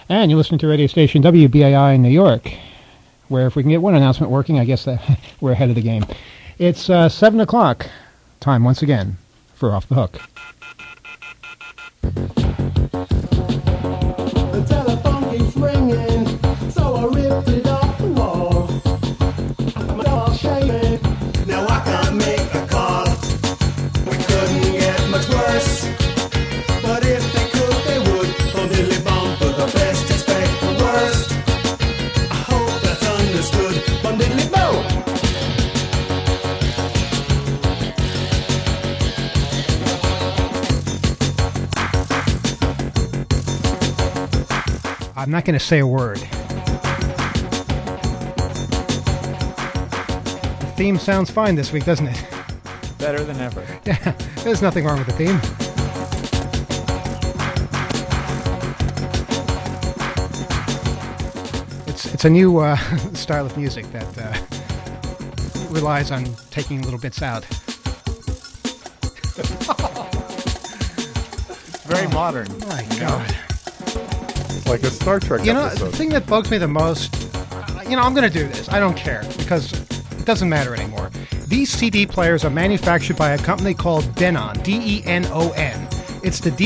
And you're listening to radio station WBAI in New York, where if we can get one announcement working, I guess that we're ahead of the game. It's 7 o'clock. Time once again for Off the Hook. The telephone keeps ringing, so I ripped it off the wall. I'm all shaking. Now I can't make a call. We couldn't get much worse, but if they could, they would. Bum diddly bum, but the best expect the worst. I hope that's understood. Bum diddly bum. I'm not going to say a word. The theme sounds fine this week, doesn't it? Better than ever. Yeah, there's nothing wrong with the theme. It's a new style of music that relies on taking little bits out. Very modern. My God. Like a Star Trek episode. The thing that bugs me the most, I'm going to do this. I don't care because it doesn't matter anymore. These CD players are manufactured by a company called Denon, D-E-N-O-N. It's the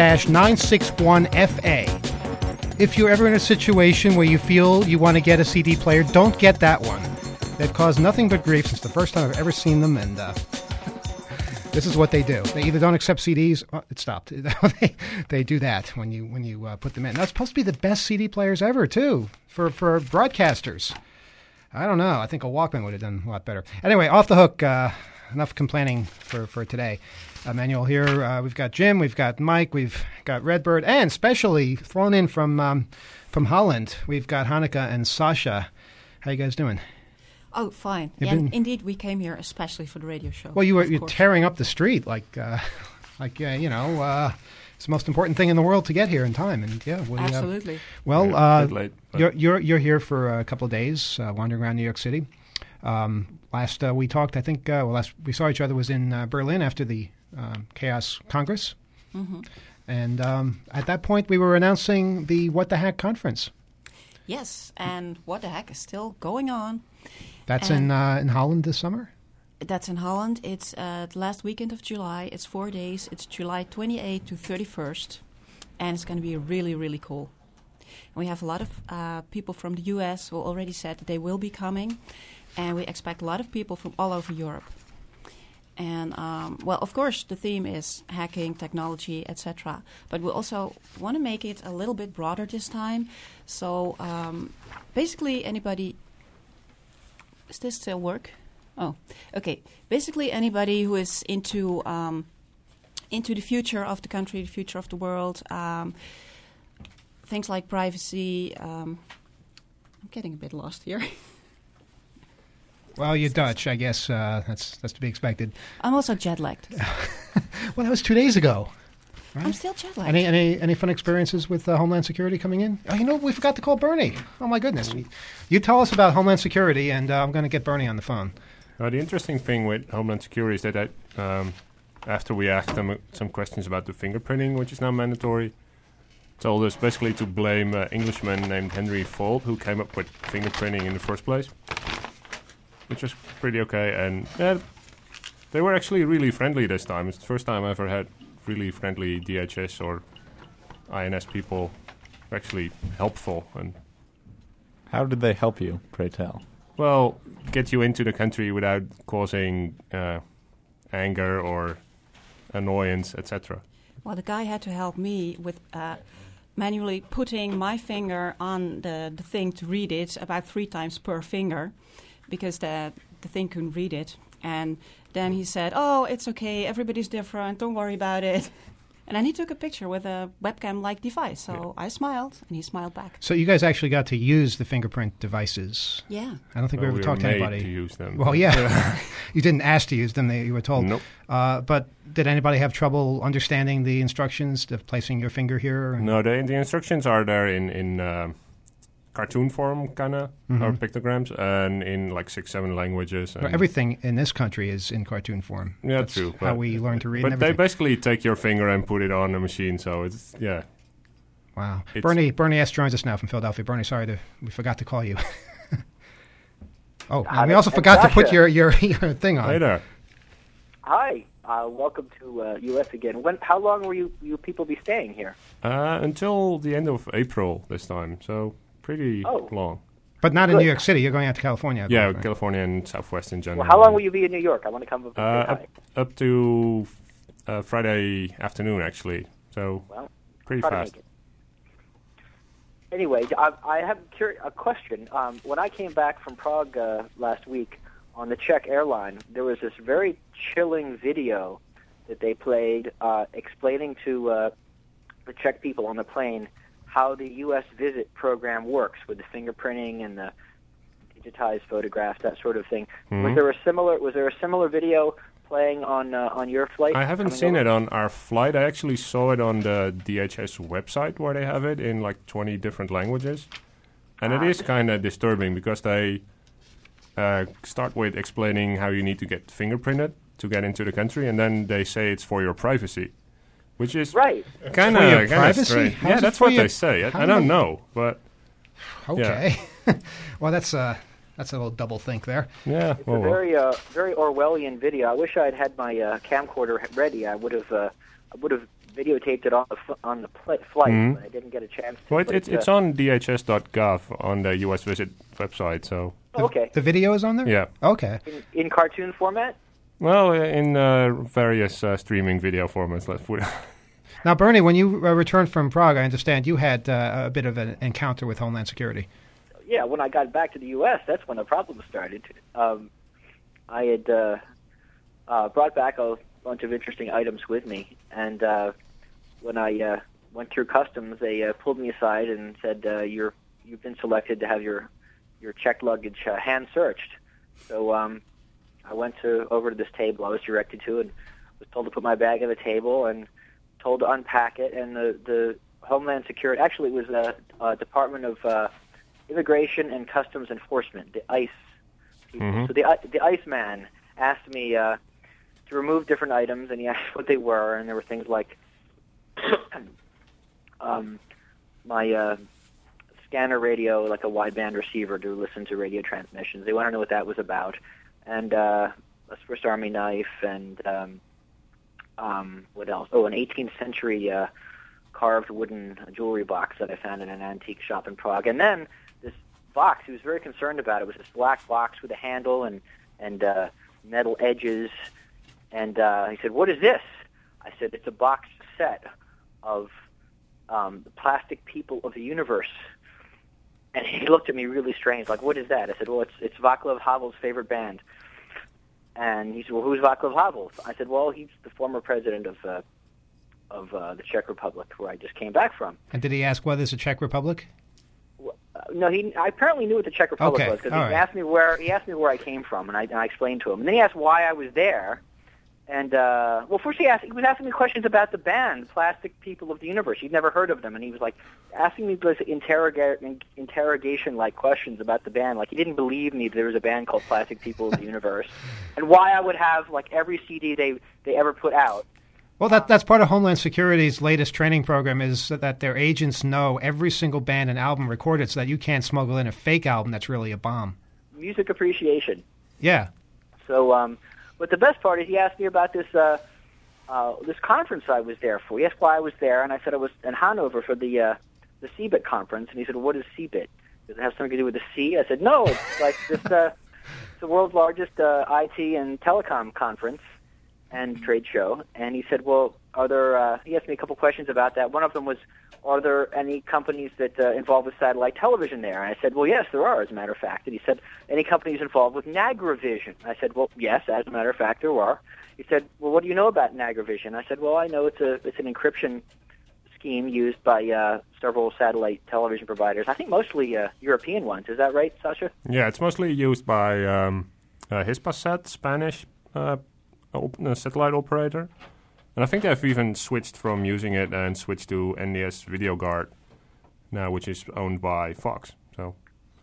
DN-961FA. If you're ever in a situation where you feel you want to get a CD player, don't get that one. They've caused nothing but grief since the first time I've ever seen them, and this is what they do. They either don't accept CDs. Oh, it stopped. They do that when you put them in. That's supposed to be the best CD players ever, too, for broadcasters. I don't know. I think a Walkman would have done a lot better. Anyway, Off the Hook. Enough complaining for today. Manuel here. We've got Jim. We've got Mike. We've got Redbird. And specially flown in from Holland, we've got Hanneke and Sasha. How you guys doing? Oh, fine. Yeah, indeed, we came here especially for the radio show. Well, you're tearing up the street it's the most important thing in the world to get here in time, and absolutely. Late, you're here for a couple of days, wandering around New York City. Last we talked, I think. Last we saw each other was in Berlin after the Chaos Congress, and at that point we were announcing the What the Hack conference. Yes, and What the Hack is still going on. That's in Holland this summer? That's in Holland. It's the last weekend of July. It's 4 days. It's July 28th to 31st. And it's going to be really, really cool. And we have a lot of people from the U.S. who already said that they will be coming. And we expect a lot of people from all over Europe. And, of course, the theme is hacking, technology, etc. But we also want to make it a little bit broader this time. So, basically, anybody... Does this still work? Oh, okay. Basically, anybody who is into the future of the country, the future of the world, things like privacy. I'm getting a bit lost here. Well, you're Dutch, I guess. That's to be expected. I'm also jet-lagged. Well, that was 2 days ago. Right? I'm still jet-lagged. Any fun experiences with Homeland Security coming in? Oh, we forgot to call Bernie. Oh, my goodness. You tell us about Homeland Security, and I'm going to get Bernie on the phone. The interesting thing with Homeland Security is that after we asked them some questions about the fingerprinting, which is now mandatory, told us basically to blame an Englishman named Henry Fuld, who came up with fingerprinting in the first place, which was pretty okay. And they were actually really friendly this time. It's the first time I ever had really friendly DHS or INS people, actually helpful. And how did they help you, pray tell? Well, get you into the country without causing anger or annoyance, etc. Well, the guy had to help me with manually putting my finger on the thing to read it about 3 times per finger, because the thing couldn't read it. And then he said, "Oh, it's okay, everybody's different, don't worry about it." And then he took a picture with a webcam-like device. So I smiled, and he smiled back. So you guys actually got to use the fingerprint devices. Yeah. I don't think we ever talked to anybody. To use them. Well, yeah. You didn't ask to use them, you were told. Nope. But did anybody have trouble understanding the instructions of placing your finger here? No, the instructions are there in cartoon form, kind of, or pictograms, and in like 6-7 languages. Well, everything in this country is in cartoon form. Yeah, That's true. How we learn to read. But and they everything. basically take your finger and put it on a machine, so it's Wow. Wow. It's- Bernie S. joins us now from Philadelphia. Bernie, we forgot to call you. Oh, and we And- also and forgot to put Sasha. your thing on. Hey there. Hi, welcome to U.S. again. How long will you people be staying here? Until the end of April this time, so pretty Oh. long. But not in Good. New York City. You're going out to California. I Yeah, believe, right? California and Southwest in general. Well, how long will you be in New York? I want to come up and say hi. Up to Friday afternoon, actually. So Well, pretty try to fast. make it. Anyway, I have a question. When I came back from Prague last week on the Czech airline, there was this very chilling video that they played explaining to the Czech people on the plane how the U.S. visit program works with the fingerprinting and the digitized photographs, that sort of thing. Mhm. Was there a similar video playing on your flight? I haven't coming seen over? it on our flight. I actually saw it on the DHS website where they have it in like 20 different languages. And it is kind of disturbing because they start with explaining how you need to get fingerprinted to get into the country, and then they say it's for your privacy, which is Right. kind For your of privacy? strange. How's Yeah, it that's for what your- they say. how I don't do- know, but Okay. Well, that's a little double think there. yeah. It's well, a very Orwellian video. I wish I had had my camcorder ready. I would have videotaped it on the flight, Mhm. but I didn't get a chance to. well, but it's on DHS.gov on the U.S. Visit website. So oh, okay. The video is on there? yeah. Okay. In cartoon format. Well, in various streaming video formats, let's put it. Now, Bernie, when you returned from Prague, I understand you had a bit of an encounter with Homeland Security. Yeah, when I got back to the U.S., that's when the problem started. I had brought back a bunch of interesting items with me, and when I went through customs, they pulled me aside and said, "You've been selected to have your checked luggage hand searched." So I went over to this table I was directed to, and was told to put my bag on the table and told to unpack it. And the Homeland Security, actually, it was a Department of Immigration and Customs Enforcement, the ICE people. Mhm. So the ICE man asked me to remove different items, and he asked what they were, and there were things like my scanner radio, like a wideband receiver to listen to radio transmissions. They want to know what that was about, and a Swiss Army knife, and what else? Oh, an 18th century carved wooden jewelry box that I found in an antique shop in Prague, and then this box. He was very concerned about it. It was this black box with a handle and metal edges, and he said, "What is this?" I said, "It's a box set of the plastic people of the universe." And he looked at me really strange, like, "What is that?" I said, "Well, it's Václav Havel's favorite band." And he said, "Well, who's Václav Havel?" I said, "Well, he's the former president of the Czech Republic, where I just came back from." And did he ask whether it's a Czech Republic? No, I apparently knew what the Czech Republic Okay, was because all he right. asked me where I came from, and I explained to him. And then he asked why I was there. And well, first he was asking me questions about the band, Plastic People of the Universe. He'd never heard of them, and he was like asking me those interrogation-like questions about the band. Like he didn't believe me that there was a band called Plastic People of the Universe, and why I would have like every CD they ever put out. Well, that's part of Homeland Security's latest training program is that their agents know every single band and album recorded so that you can't smuggle in a fake album that's really a bomb. Music appreciation. Yeah. So, but the best part is he asked me about this this conference I was there for. He asked why I was there, and I said I was in Hanover for the CeBIT conference. And he said, well, "What is CeBIT? Does it have something to do with the sea?" I said, "No, it's like this. It's the world's largest IT and telecom conference and trade show." And he said, "Well, are there?" He asked me a couple questions about that. One of them was, "Are there any companies that involved with satellite television there?" And I said, "Well, yes, there are, as a matter of fact." And he said, "Any companies involved with Nagravision?" I said, "Well, yes, as a matter of fact, there are." He said, "Well, what do you know about Nagravision?" I said, "Well, I know it's an encryption scheme used by several satellite television providers. I think mostly European ones. Is that right, Sasha?" Yeah, it's mostly used by Hispasat, Spanish satellite operator. And I think they've even switched from using it and switched to NDS VideoGuard now, which is owned by Fox. So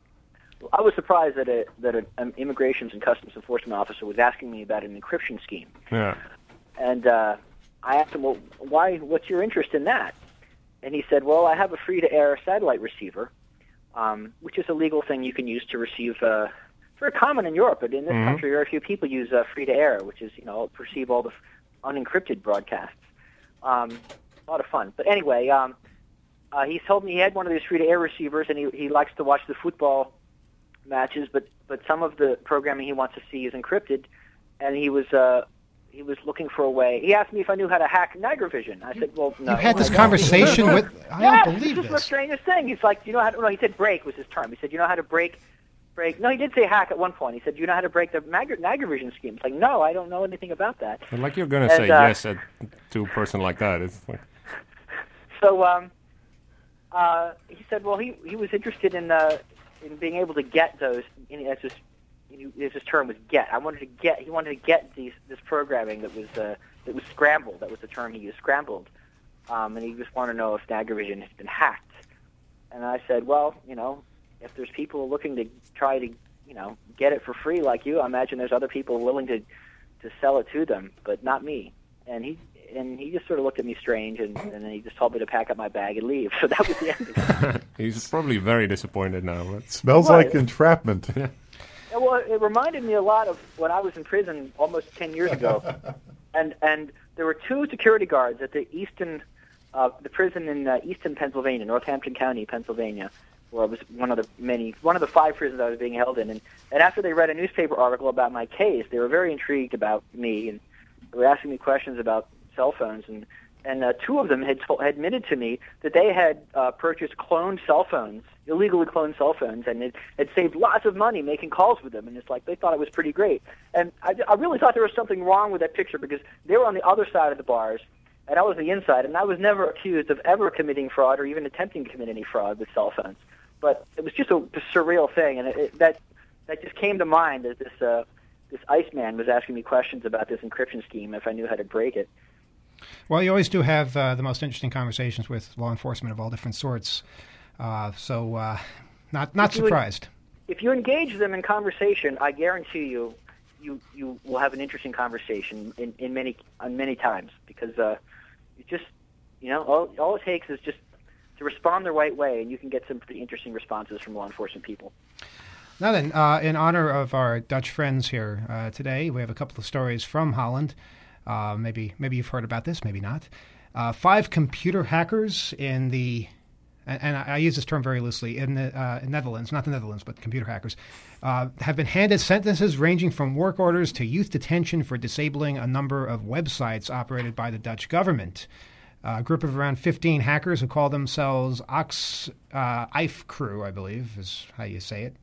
I was surprised that an Immigrations and Customs Enforcement officer was asking me about an encryption scheme. yeah, And I asked him, "Well, why? What's your interest in that?" And he said, well, I have a free-to-air satellite receiver, which is a legal thing you can use to receive. It's very common in Europe, but in this country, very few people use free-to-air, which is, receive all the unencrypted broadcasts. A lot of fun. But anyway, he told me he had one of these free-to-air receivers, and he likes to watch the football matches, but some of the programming he wants to see is encrypted, and he was looking for a way. He asked me if I knew how to hack Niagaravision. I said, well, no. You had this conversation with... I don't believe this is the this. strangest thing. He's like, do you know how to... No, he said break was his term. He said, you know how to break... No, he did say hack at one point. He said, do you know how to break the Niagaravision scheme? It's like, no, I don't know anything about that. And like you're going to say yes to a person like that. It's like... So he said, well, he was interested in being able to get those... his term was get. He wanted to get this programming that was scrambled. That was the term he used, scrambled. And he just wanted to know if Niagaravision has been hacked. And I said, well, if there's people looking to try to, get it for free like you, I imagine there's other people willing to sell it to them, but not me. And he just sort of looked at me strange, and then he just told me to pack up my bag and leave. So that was the end of it. He's probably very disappointed now. But... Smells like entrapment. Yeah, well, it reminded me a lot of when I was in prison almost 10 years ago, and there were two security guards at the the prison in Easton, Pennsylvania, Northampton County, Pennsylvania, where I was one of the 5 prisons I was being held in, and after they read a newspaper article about my case, they were very intrigued about me, and they were asking me questions about cell phones, and 2 of them had admitted to me that they had purchased cloned cell phones, illegally cloned cell phones, and it had saved lots of money making calls with them, and it's like they thought it was pretty great. And I really thought there was something wrong with that picture because they were on the other side of the bars, and I was the inside, and I was never accused of ever committing fraud or even attempting to commit any fraud with cell phones. But it was just a surreal thing, and that just came to mind as this Iceman was asking me questions about this encryption scheme if I knew how to break it. Well, you always do have the most interesting conversations with law enforcement of all different sorts, so not surprised. If you engage them in conversation, I guarantee you will have an interesting conversation in many times because it just all it takes is just to respond the right way, and you can get some pretty interesting responses from law enforcement people. Now then, in honor of our Dutch friends here today, we have a couple of stories from Holland. Maybe you've heard about this, maybe not. 5 computer hackers in the, and I use this term very loosely, in the Netherlands, not the Netherlands, but computer hackers, have been handed sentences ranging from work orders to youth detention for disabling a number of websites operated by the Dutch government. A group of around 15 hackers who call themselves Ox-IFE Crew, I believe is how you say it.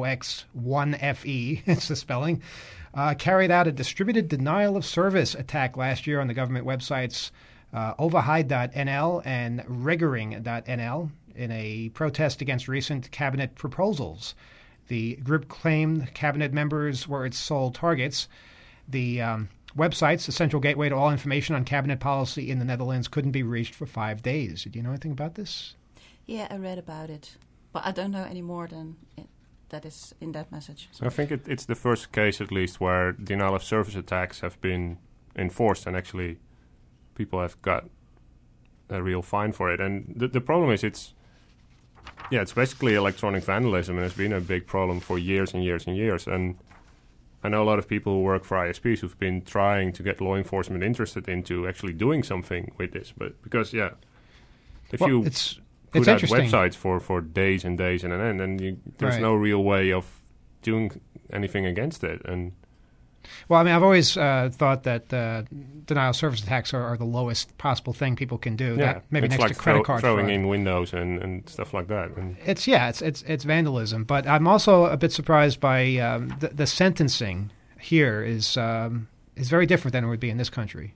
OX1FE, it's the spelling, carried out a distributed denial of service attack last year on the government websites overheid.nl and regering.nl in a protest against recent cabinet proposals. The group claimed cabinet members were its sole targets. The websites, the central gateway to all information on cabinet policy in the Netherlands, couldn't be reached for 5 days. Do you know anything about this? Yeah, I read about it, but I don't know any more than that is in that message. So I think it's the first case, at least, where denial of service attacks have been enforced, and actually people have got a real fine for it. And the problem is it's basically electronic vandalism, and it's been a big problem for years and years and years. And I know a lot of people who work for ISPs who've been trying to get law enforcement interested into actually doing something with this. But because, if you put out websites for days and days and an end, and there's no real way of doing anything against it. And well, I mean, I've always thought that denial of service attacks are the lowest possible thing people can do. Yeah, that, maybe it's next like to credit card throwing fraud. in windows and stuff like that. And It's vandalism. But I'm also a bit surprised by the sentencing here is very different than it would be in this country.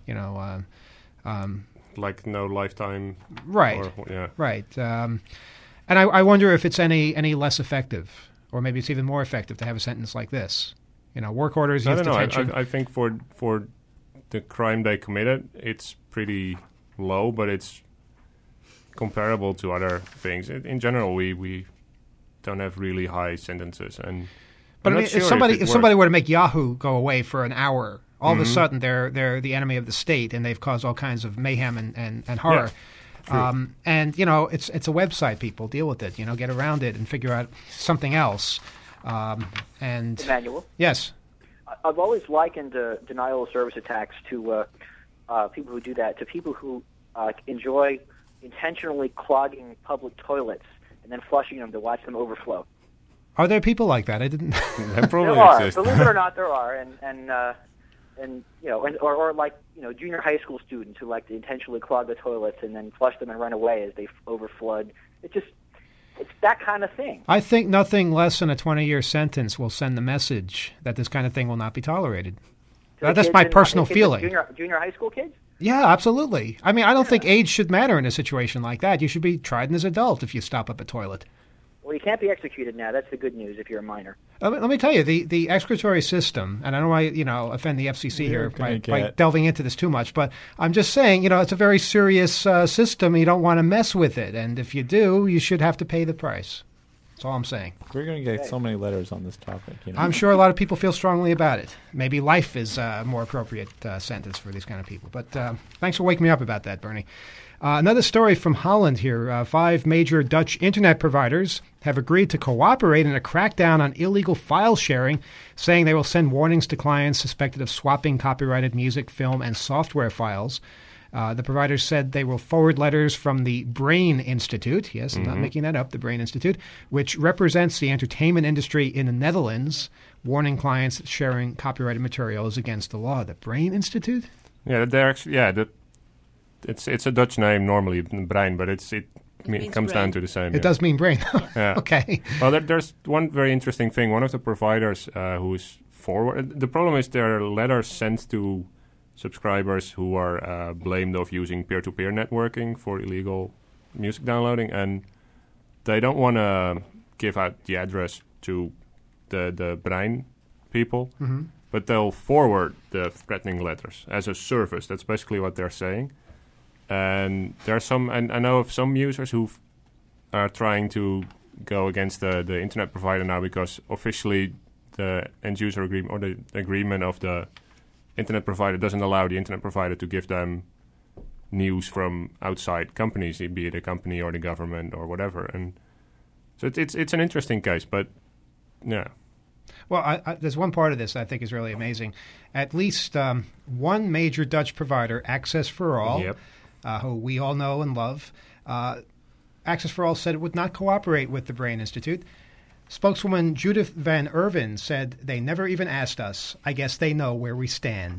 Like no lifetime. Right. Right. And I wonder if it's any less effective, or maybe it's even more effective to have a sentence like this. Work orders, youth detention. I think for the crime they committed, it's pretty low, but it's comparable to other things. In general, we don't have really high sentences. But I mean, if somebody were to make Yahoo go away for an hour, all of a sudden they're the enemy of the state, and they've caused all kinds of mayhem and horror. True. And it's a website. People deal with it. Get around it and figure out something else. And Emmanuel, yes, I've always likened denial of service attacks to people who do that, to people who enjoy intentionally clogging public toilets and then flushing them to watch them overflow. are there people like that? I didn't. That probably There are, exists. believe it or not, there are, or like junior high school students who like to intentionally clog the toilets and then flush them and run away as they overflood. It's that kind of thing. I think nothing less than a 20-year sentence will send the message that this kind of thing will not be tolerated. To the That's kids my in- personal kids in feeling. Junior high school kids. Yeah, absolutely. I mean, I don't think age should matter in a situation like that. You should be tried as an adult if you stop up a toilet. Well, you can't be executed now. That's the good news if you're a minor. Let me tell you, the excretory system, and I don't want to offend the FCC here by delving into this too much, but I'm just saying, it's a very serious system. You don't want to mess with it, and if you do, you should have to pay the price. That's all I'm saying. We're going to get so many letters on this topic. I'm sure a lot of people feel strongly about it. Maybe life is a more appropriate sentence for these kind of people. But thanks for waking me up about that, Bernie. Another story from Holland here. 5 major Dutch internet providers have agreed to cooperate in a crackdown on illegal file sharing, saying they will send warnings to clients suspected of swapping copyrighted music, film, and software files. The providers said they will forward letters from the Brain Institute. Yes, I'm not making that up, the Brain Institute, which represents the entertainment industry in the Netherlands, warning clients that sharing copyrighted material is against the law. The Brain Institute? Yeah, they're actually it's a Dutch name normally, Brein, but it means comes brain. down to the same. It does mean brain. Yeah. Okay. Well, there's one very interesting thing. One of the providers who's forward. The problem is there are letters sent to subscribers who are blamed of using peer-to-peer networking for illegal music downloading, and they don't want to give out the address to the Brein people, but they'll forward the threatening letters as a service. That's basically what they're saying. And there are some, and I know of some users who are trying to go against the internet provider now because officially the end user agreement or the agreement of the internet provider doesn't allow the internet provider to give them news from outside companies, be it a company or the government or whatever. And so it's an interesting case, but yeah. Well, there's one part of this I think is really amazing. At least one major Dutch provider, Access for All, Yep. Who we all know and love, Access for All said it would not cooperate with the Brain Institute. Spokeswoman Judith Van Erven said, "They never even asked us. I guess they know where we stand."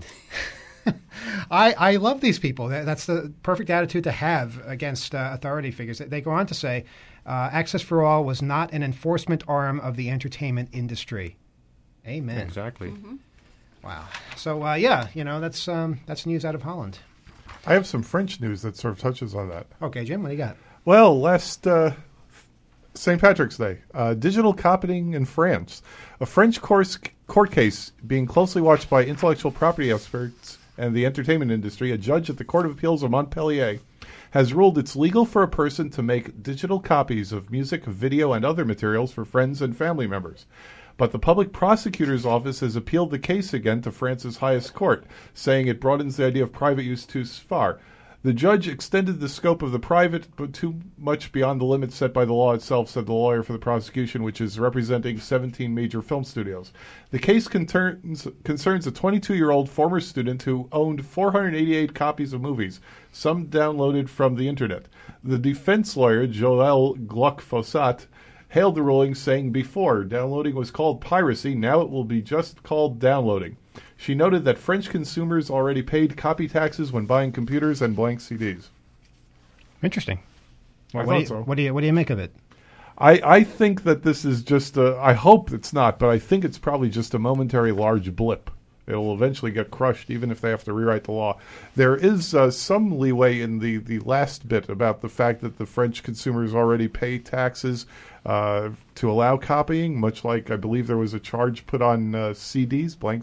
I love these people. That's the perfect attitude to have against authority figures. They go on to say, Access for All was not an enforcement arm of the entertainment industry. Amen. Exactly. Wow. So, that's news out of Holland. I have some French news that sort of touches on that. Okay, Jim, what do you got? Well, last St. Patrick's Day, digital copying in France. A French court case being closely watched by intellectual property experts and the entertainment industry. A judge at the Court of Appeals of Montpellier has ruled it's legal for a person to make digital copies of music, video, and other materials for friends and family members. But the public prosecutor's office has appealed the case again to France's highest court, saying it broadens the idea of private use too far. The judge extended the scope of the private, but too much beyond the limits set by the law itself, said the lawyer for the prosecution, which is representing 17 major film studios. The case concerns a 22-year-old former student who owned 488 copies of movies, some downloaded from the internet. The defense lawyer, Joël Gluck-Fossat, hailed the ruling, saying before downloading was called piracy, now it will be just called downloading. She noted that French consumers already paid copy taxes when buying computers and blank CDs. Interesting. I thought What do you make of it? I think that this is just I hope it's not, but I think it's probably just a momentary large blip. It'll eventually get crushed, even if they have to rewrite the law. There is some leeway in the last bit about the fact that the French consumers already pay taxes to allow copying, much like I believe there was a charge put on CDs, blank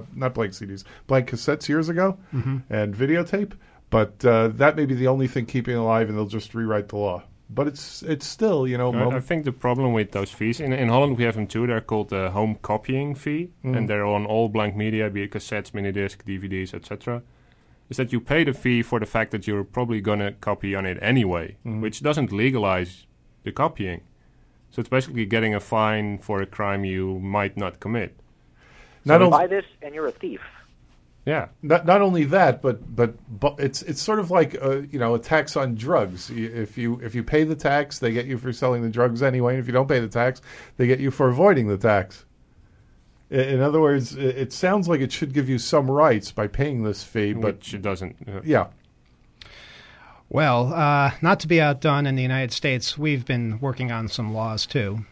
cassettes years ago, and videotape. But that may be the only thing keeping alive, and they'll just rewrite the law. But it's still, I think the problem with those fees, in Holland we have them too, they're called the home copying fee, and they're on all blank media, be it cassettes, minidisc, DVDs, etc. is that you pay the fee for the fact that you're probably going to copy on it anyway, which doesn't legalize the copying. So it's basically getting a fine for a crime you might not commit. Not You only buy this and you're a thief. Yeah. not only that, but it's sort of like a tax on drugs. If you pay the tax, they get you for selling the drugs anyway. And if you don't pay the tax, they get you for avoiding the tax. In other words, it sounds like it should give you some rights by paying this fee, but Which it doesn't. yeah. Well, not to be outdone in the United States, we've been working on some laws too.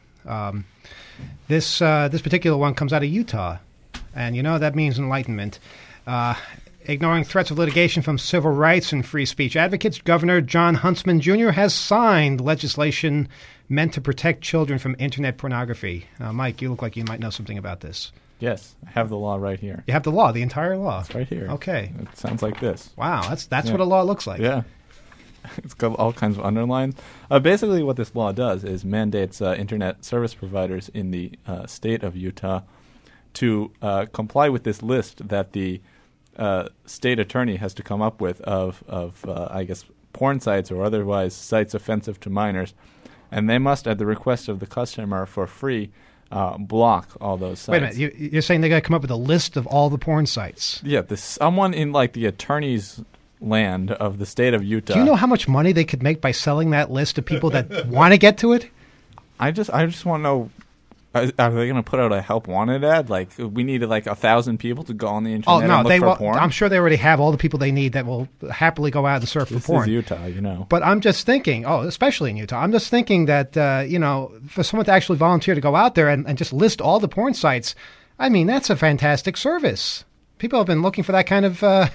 This particular one comes out of Utah, and that means enlightenment. Ignoring threats of litigation from civil rights and free speech advocates, Governor John Huntsman Jr. has signed legislation meant to protect children from internet pornography. Mike, you look like you might know something about this. Yes, I have the law right here. You have the law, the entire law. It's right here. Okay. It sounds like this. Wow, that's what a law looks like. Yeah. It's got all kinds of underlines. Basically, what this law does is mandates internet service providers in the state of Utah to comply with this list that the state attorney has to come up with of I guess, porn sites or otherwise sites offensive to minors. And they must, at the request of the customer for free, block all those sites. Wait a minute, you're saying they got to come up with a list of all the porn sites? Yeah, someone in like the attorney's land of the state of Utah. Do you know how much money they could make by selling that list to people that want to get to it? I just want to know, are they going to put out a help wanted ad? Like, we needed like 1,000 people to go on the internet and look for porn? I'm sure they already have all the people they need that will happily go out and surf for porn. This is Utah, But I'm just thinking, especially in Utah, I'm just thinking that, for someone to actually volunteer to go out there and just list all the porn sites, I mean, that's a fantastic service. People have been looking for that kind of a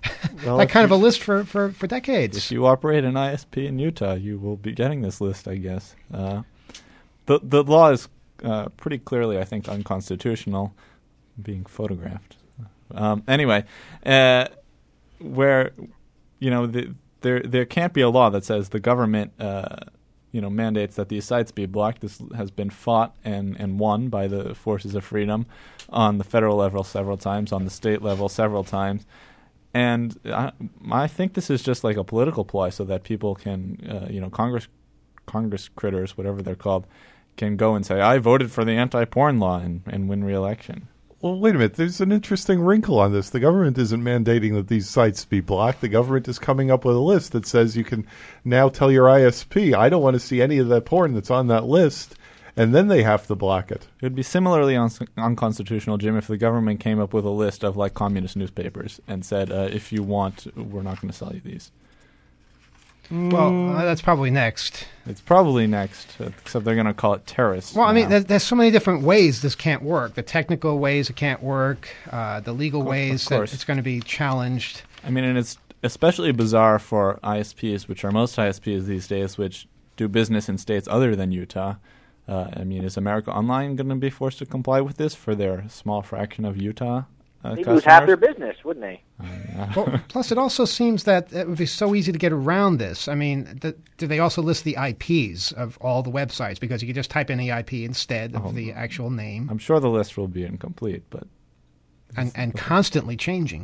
list for decades. If you operate an ISP in Utah, you will be getting this list, I guess. The law is pretty clearly, I think, unconstitutional, being photographed. Anyway, where there can't be a law that says the government mandates that these sites be blocked. This has been fought and won by the forces of freedom on the federal level several times, on the state level several times. And I think this is just like a political ploy so that people can, Congress critters, whatever they're called, can go and say, I voted for the anti-porn law and win re-election. Well, wait a minute. There's an interesting wrinkle on this. The government isn't mandating that these sites be blocked. The government is coming up with a list that says you can now tell your ISP, I don't want to see any of that porn that's on that list, and then they have to block it. It would be similarly unconstitutional, Jim, if the government came up with a list of like communist newspapers and said, if you want, we're not going to sell you these. Well, that's probably next. It's probably next, except they're going to call it terrorists. Well, I mean, there's so many different ways this can't work. The technical ways it can't work, the legal ways that it's going to be challenged. I mean, and it's especially bizarre for ISPs, which are most ISPs these days, which do business in states other than Utah. I mean, is America Online going to be forced to comply with this for their small fraction of Utah They'd lose half their business, wouldn't they? Well, plus, it also seems that it would be so easy to get around this. I mean, do they also list the IPs of all the websites? Because you can just type in the IP instead of the actual name. I'm sure the list will be incomplete, but and constantly changing.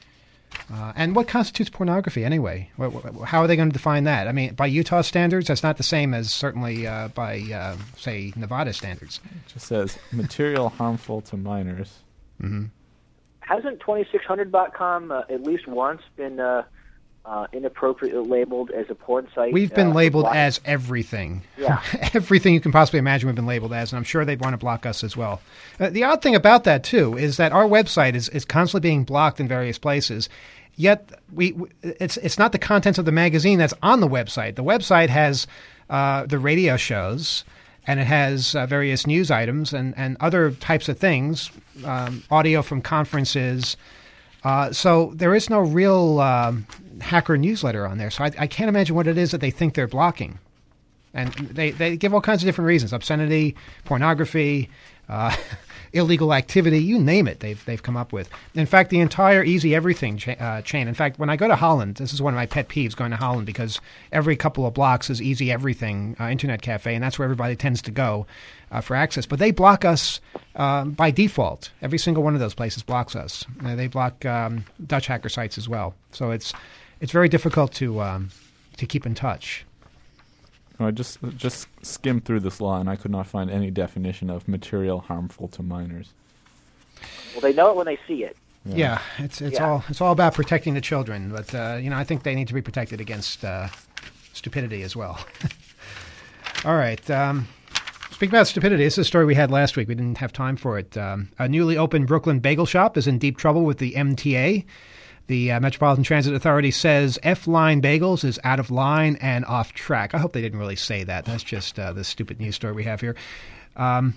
And what constitutes pornography anyway? How are they going to define that? I mean, by Utah standards, that's not the same as certainly by, say, Nevada standards. It just says material harmful to minors. Mm-hmm. Hasn't 2600.com at least once been inappropriately labeled as a porn site? We've been labeled as everything. Yeah. Everything you can possibly imagine we've been labeled as, and I'm sure they'd want to block us as well. The odd thing about that, too, is that our website is constantly being blocked in various places, yet it's not the contents of the magazine that's on the website. The website has the radio shows, and it has various news items and other types of things, audio from conferences. So there is no real hacker newsletter on there. So I can't imagine what it is that they think they're blocking. And they give all kinds of different reasons: obscenity, pornography, illegal activity, you name it, they've come up with. In fact, the entire Easy Everything chain. In fact, when I go to Holland, this is one of my pet peeves, going to Holland, because every couple of blocks is Easy Everything internet cafe, and that's where everybody tends to go for access. But they block us by default. Every single one of those places blocks us. They block Dutch hacker sites as well. So it's very difficult to keep in touch. I just skimmed through this law, and I could not find any definition of material harmful to minors. Well, they know it when they see it. Yeah, it's all about protecting the children, but I think they need to be protected against stupidity as well. All right. Speaking about stupidity, this is a story we had last week. We didn't have time for it. A newly opened Brooklyn bagel shop is in deep trouble with the MTA. The Metropolitan Transit Authority says F-Line Bagels is out of line and off track. I hope they didn't really say that. That's just the stupid news story we have here. Farid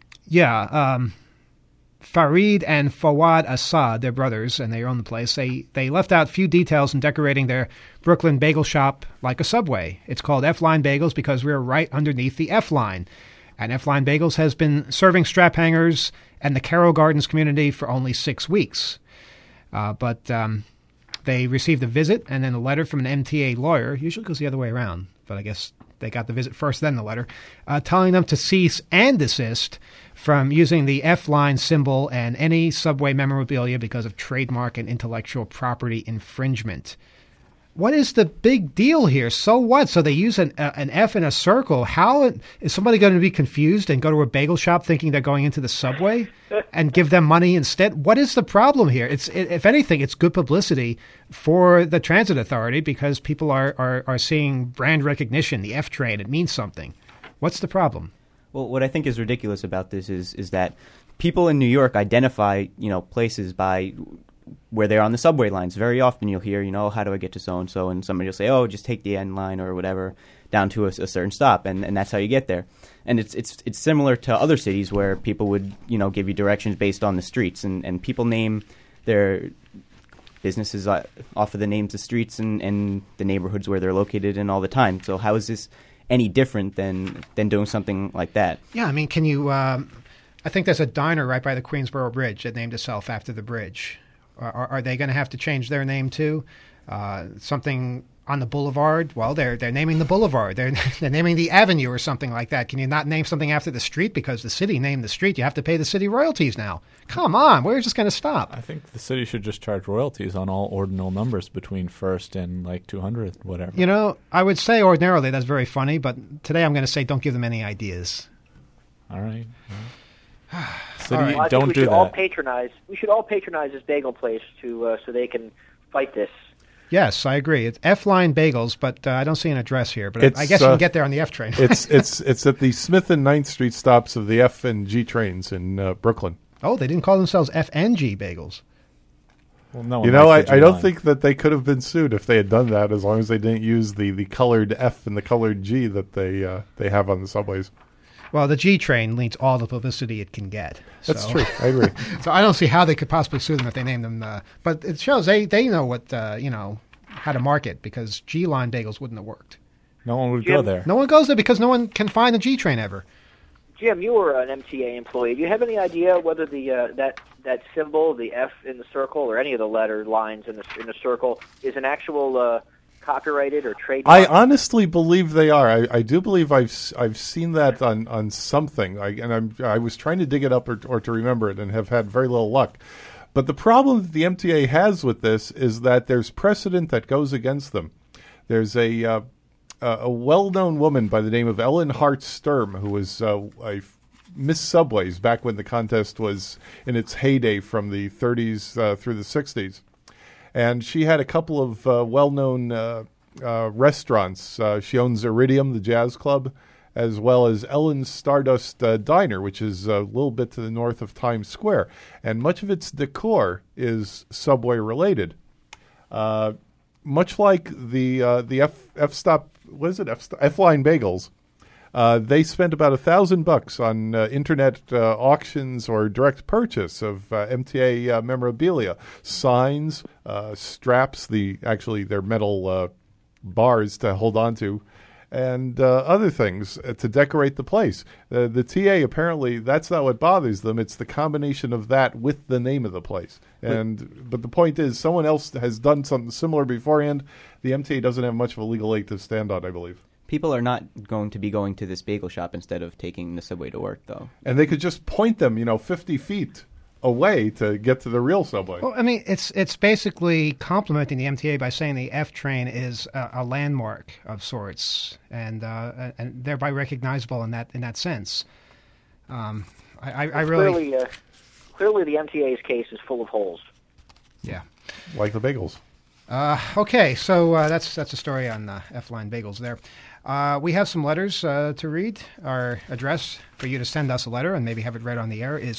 and Fawad Assad, they're brothers, and they own the place. They left out few details in decorating their Brooklyn bagel shop like a Subway. It's called F-Line Bagels because we're right underneath the F-Line. And F-Line Bagels has been serving strap hangers and the Carroll Gardens community for only 6 weeks. But they received a visit and then a letter from an MTA lawyer. Usually goes the other way around, but I guess they got the visit first, then the letter, telling them to cease and desist from using the F-Line symbol and any Subway memorabilia because of trademark and intellectual property infringement. What is the big deal here? So what? So they use an F in a circle. How is somebody going to be confused and go to a bagel shop thinking they're going into the Subway and give them money instead? What is the problem here? If anything, it's good publicity for the transit authority because people are seeing brand recognition, the F train. It means something. What's the problem? Well, what I think is ridiculous about this is that people in New York identify, places by where they're on the subway lines. Very often you'll hear, how do I get to so-and-so? And somebody will say, oh, just take the N line or whatever down to a certain stop, and that's how you get there. And it's similar to other cities where people would, give you directions based on the streets, and people name their businesses off of the names of streets and the neighborhoods where they're located in all the time. So how is this any different than doing something like that? Yeah, I mean, can you I think there's a diner right by the Queensboro Bridge that named itself after the bridge. Are they going to have to change their name too? Something on the boulevard? Well, they're naming the boulevard. They're naming the avenue or something like that. Can you not name something after the street because the city named the street? You have to pay the city royalties now. Come on, where's this going to stop? I think the city should just charge royalties on all ordinal numbers between 1st and 200th, whatever. I would say ordinarily that's very funny, but today I'm going to say don't give them any ideas. All right. City, well, don't do that. We should all patronize this bagel place so they can fight this. Yes, I agree. It's F-Line Bagels, but I don't see an address here. But I guess you can get there on the F train. It's at the Smith and 9th Street stops of the F and G trains in Brooklyn. Oh, they didn't call themselves F and G Bagels. Well, no. I don't think that they could have been sued if they had done that, as long as they didn't use the colored F and the colored G that they have on the subways. Well, the G train needs all the publicity it can get. That's true. I agree. So I don't see how they could possibly sue them if they name them. But it shows they know what how to market, because G line bagels wouldn't have worked. No one would go there. No one goes there because no one can find a G train ever. Jim, you were an MTA employee. Do you have any idea whether the that symbol, the F in the circle, or any of the letter lines in the circle, is an actual copyrighted or trademarked? I honestly believe they are. I do believe I've seen that on something. I was trying to dig it up or to remember it, and have had very little luck. But the problem that the MTA has with this is that there's precedent that goes against them. There's a well-known woman by the name of Ellen Hart Sturm, who was a Miss Subways back when the contest was in its heyday from the 30s through the 60s. And she had a couple of well-known restaurants. She owns Iridium, the jazz club, as well as Ellen's Stardust Diner, which is a little bit to the north of Times Square. And much of its decor is Subway-related. Much like the F-Line Bagels, they spent about $1,000 on internet auctions or direct purchase of MTA memorabilia, signs, straps, their metal bars to hold on to, and other things to decorate the place. The TA, apparently, that's not what bothers them. It's the combination of that with the name of the place. But the point is, someone else has done something similar beforehand. The MTA doesn't have much of a legal leg to stand on, I believe. People are not going to be going to this bagel shop instead of taking the subway to work, though. And they could just point them, 50 feet away to get to the real subway. Well, I mean, it's basically complimenting the MTA by saying the F train is a landmark of sorts, and thereby recognizable in that sense. I really clearly the MTA's case is full of holes. Yeah, like the bagels. Okay, so that's a story on F-line bagels there. We have some letters to read. Our address for you to send us a letter and maybe have it read on the air is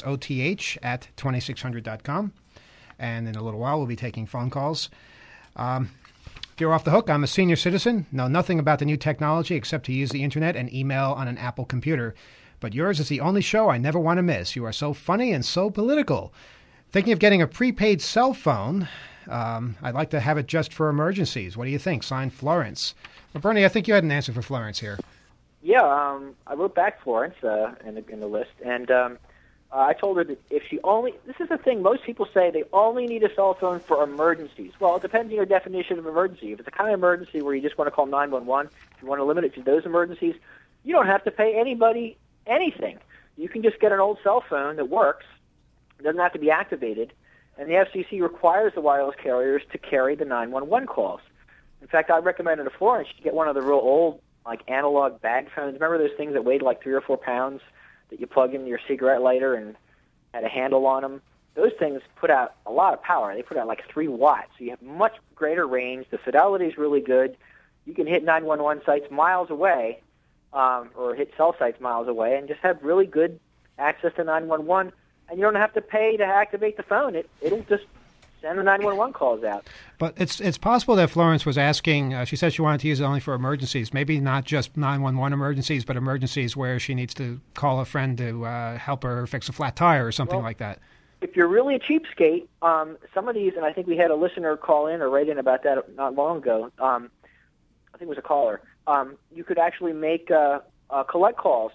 oth@2600.com. And in a little while, we'll be taking phone calls. If you're off the hook, I'm a senior citizen, know nothing about the new technology except to use the internet and email on an Apple computer. But yours is the only show I never want to miss. You are so funny and so political. Thinking of getting a prepaid cell phone. I'd like to have it just for emergencies. What do you think? Signed, Florence. Well, Bernie, I think you had an answer for Florence here. Yeah, I wrote back Florence in the list, and I told her that if she only... This is the thing, most people say they only need a cell phone for emergencies. Well, it depends on your definition of emergency. If it's a kind of emergency where you just want to call 911, if you want to limit it to those emergencies, you don't have to pay anybody anything. You can just get an old cell phone that works. It doesn't have to be activated. And the FCC requires the wireless carriers to carry the 911 calls. In fact, I recommended to Florence to get one of the real old, like analog bag phones. Remember those things that weighed like 3 or 4 pounds that you plug into your cigarette lighter and had a handle on them? Those things put out a lot of power. They put out like 3 watts, so you have much greater range. The fidelity is really good. You can hit 911 sites miles away, or hit cell sites miles away, and just have really good access to 911. And you don't have to pay to activate the phone. It'll just send the 911 calls out. But it's possible that Florence was asking, she said she wanted to use it only for emergencies, maybe not just 911 emergencies, but emergencies where she needs to call a friend to help her fix a flat tire or something like that. If you're really a cheapskate, some of these, and I think we had a listener call in or write in about that not long ago, I think it was a caller, you could actually make collect calls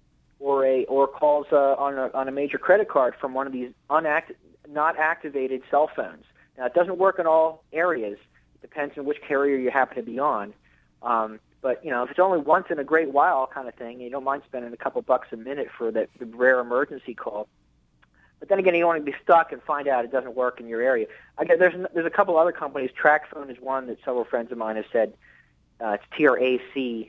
or calls on a major credit card from one of these not activated cell phones. Now, it doesn't work in all areas. It depends on which carrier you happen to be on. But, if it's only once in a great while kind of thing, you don't mind spending a couple bucks a minute for the rare emergency call. But then again, you don't want to be stuck and find out it doesn't work in your area. There's a couple other companies. TracFone is one that several friends of mine have said. It's TRACFONE.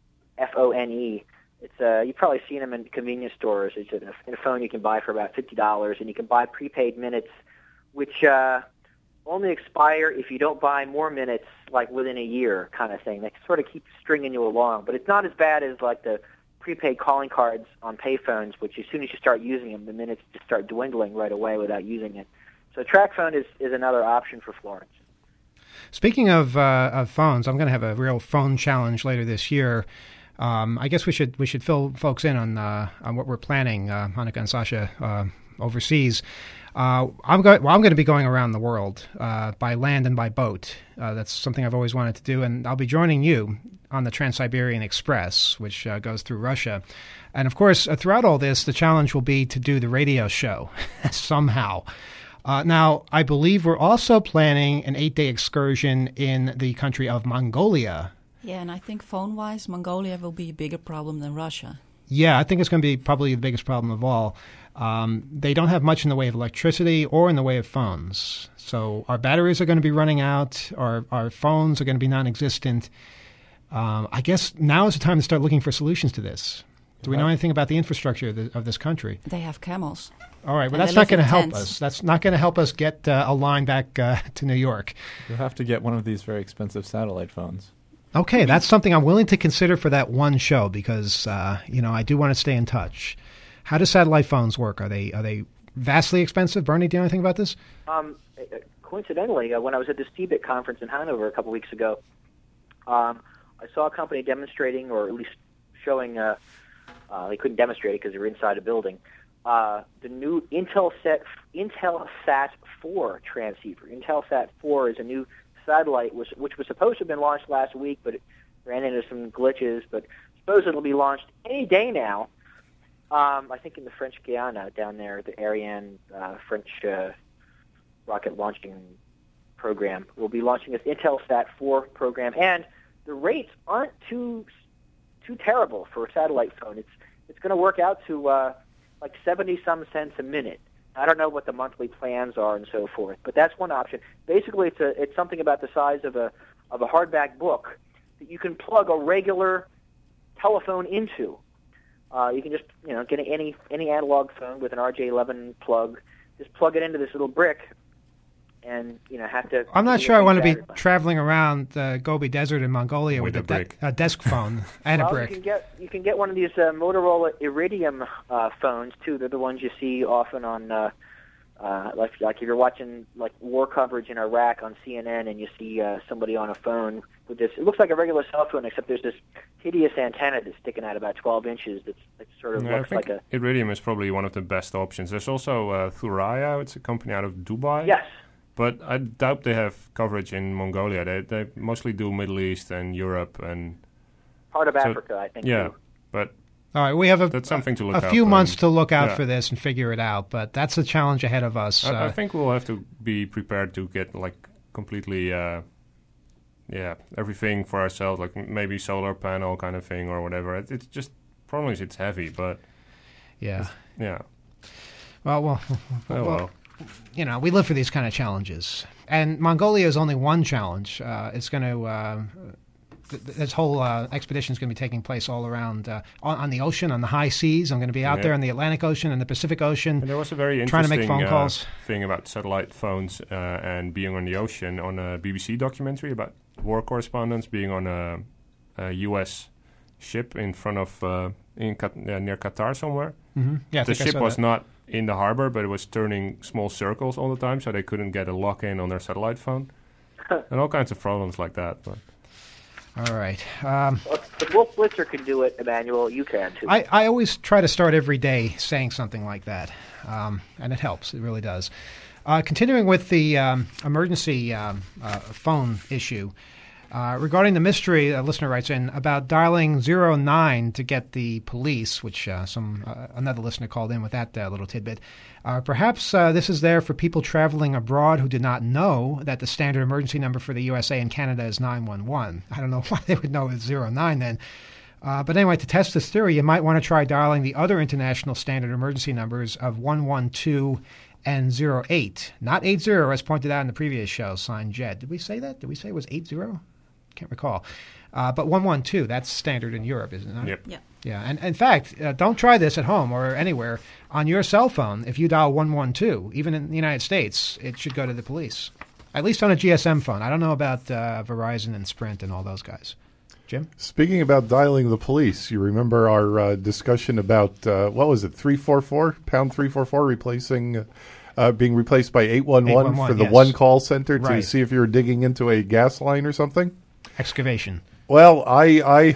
You've probably seen them in convenience stores. It's a phone you can buy for about $50, and you can buy prepaid minutes, which only expire if you don't buy more minutes, like within a year, kind of thing. They sort of keep stringing you along, but it's not as bad as like the prepaid calling cards on payphones, which as soon as you start using them, the minutes just start dwindling right away without using it. So TracFone is another option for Florence. Speaking of phones, I'm going to have a real phone challenge later this year. I guess we should fill folks in on what we're planning, Hanukkah and Sasha, overseas. I'm going to be going around the world by land and by boat. That's something I've always wanted to do, and I'll be joining you on the Trans-Siberian Express, which goes through Russia. And of course, throughout all this, the challenge will be to do the radio show somehow. Now, I believe we're also planning an 8-day excursion in the country of Mongolia. Yeah, and I think phone-wise, Mongolia will be a bigger problem than Russia. Yeah, I think it's going to be probably the biggest problem of all. They don't have much in the way of electricity or in the way of phones. So our batteries are going to be running out. Our phones are going to be non-existent. I guess now is the time to start looking for solutions to this. Do we know anything about the infrastructure of this country? They have camels. All right, well, that's not going to help us. That's not going to help us get a line back to New York. You'll have to get one of these very expensive satellite phones. Okay, that's something I'm willing to consider for that one show because, I do want to stay in touch. How do satellite phones work? Are they vastly expensive? Bernie, do you know anything about this? Coincidentally, when I was at the CBIT conference in Hanover a couple weeks ago, I saw a company demonstrating, or at least showing, they couldn't demonstrate it because they were inside a building, the new Intelsat 4 transceiver. Intelsat 4 is a new satellite which was supposed to have been launched last week, but ran into some glitches, but suppose it'll be launched any day now. I think in the French Guiana down there, the Ariane French rocket launching program will be launching this Intelsat 4 program, and the rates aren't too terrible for a satellite phone. It's going to work out to like 70-some cents a minute. I don't know what the monthly plans are and so forth, but that's one option. Basically, it's something about the size of a hardback book that you can plug a regular telephone into. You can just get any analog phone with an RJ11 plug, just plug it into this little brick, and have to. I'm not sure I want to be traveling around the Gobi Desert in Mongolia with a desk phone and a brick. You can get one of these Motorola Iridium phones too. They're the ones you see often on like if you're watching like war coverage in Iraq on CNN and you see somebody on a phone with this. It looks like a regular cell phone, except there's this hideous antenna that's sticking out about 12 inches. That sort of looks like a. Iridium is probably one of the best options. There's also Thuraya. It's a company out of Dubai. Yes. But I doubt they have coverage in Mongolia. They mostly do Middle East and Europe and part of Africa, I think. Yeah, too. but all right, we have that's something to look a out few for months and, to look out for this and figure it out. But that's the challenge ahead of us. I think we'll have to be prepared to get like completely, everything for ourselves, like maybe solar panel kind of thing or whatever. It's just problem is it's heavy, but yeah. Well. We live for these kind of challenges. And Mongolia is only one challenge. It's going to, this whole expedition is going to be taking place all around on the ocean, on the high seas. I'm going to be out there in the Atlantic Ocean and the Pacific Ocean. And there was a very trying interesting to make phone calls. Thing about satellite phones and being on the ocean on a BBC documentary about war correspondents being on a U.S. ship in front of, near Qatar somewhere. Mm-hmm. Yeah, the ship was not in the harbor, but it was turning small circles all the time, so they couldn't get a lock-in on their satellite phone. And all kinds of problems like that. But. All right. If Wolf Blitzer can do it, Emmanuel, you can too. I always try to start every day saying something like that, and it helps. It really does. Continuing with the emergency phone issue, regarding the mystery, a listener writes in about dialing 09 to get the police, which another listener called in with that little tidbit. Perhaps this is there for people traveling abroad who did not know that the standard emergency number for the USA and Canada is 911. I don't know why they would know it's 09 then. But anyway, to test this theory, you might want to try dialing the other international standard emergency numbers of 112 and 08. Not 80, as pointed out in the previous show, signed Jed. Did we say that? Did we say it was 80? Can't recall. But 112, that's standard in Europe, isn't it? Yep. Yeah. Yeah, and in fact, don't try this at home or anywhere. On your cell phone, if you dial 112, even in the United States, it should go to the police. At least on a GSM phone. I don't know about Verizon and Sprint and all those guys. Jim? Speaking about dialing the police, you remember our discussion about, what was it, 344? Pound 344 replacing... being replaced by 811 for the one call center to see if you're digging into a gas line or something? Excavation. Well, I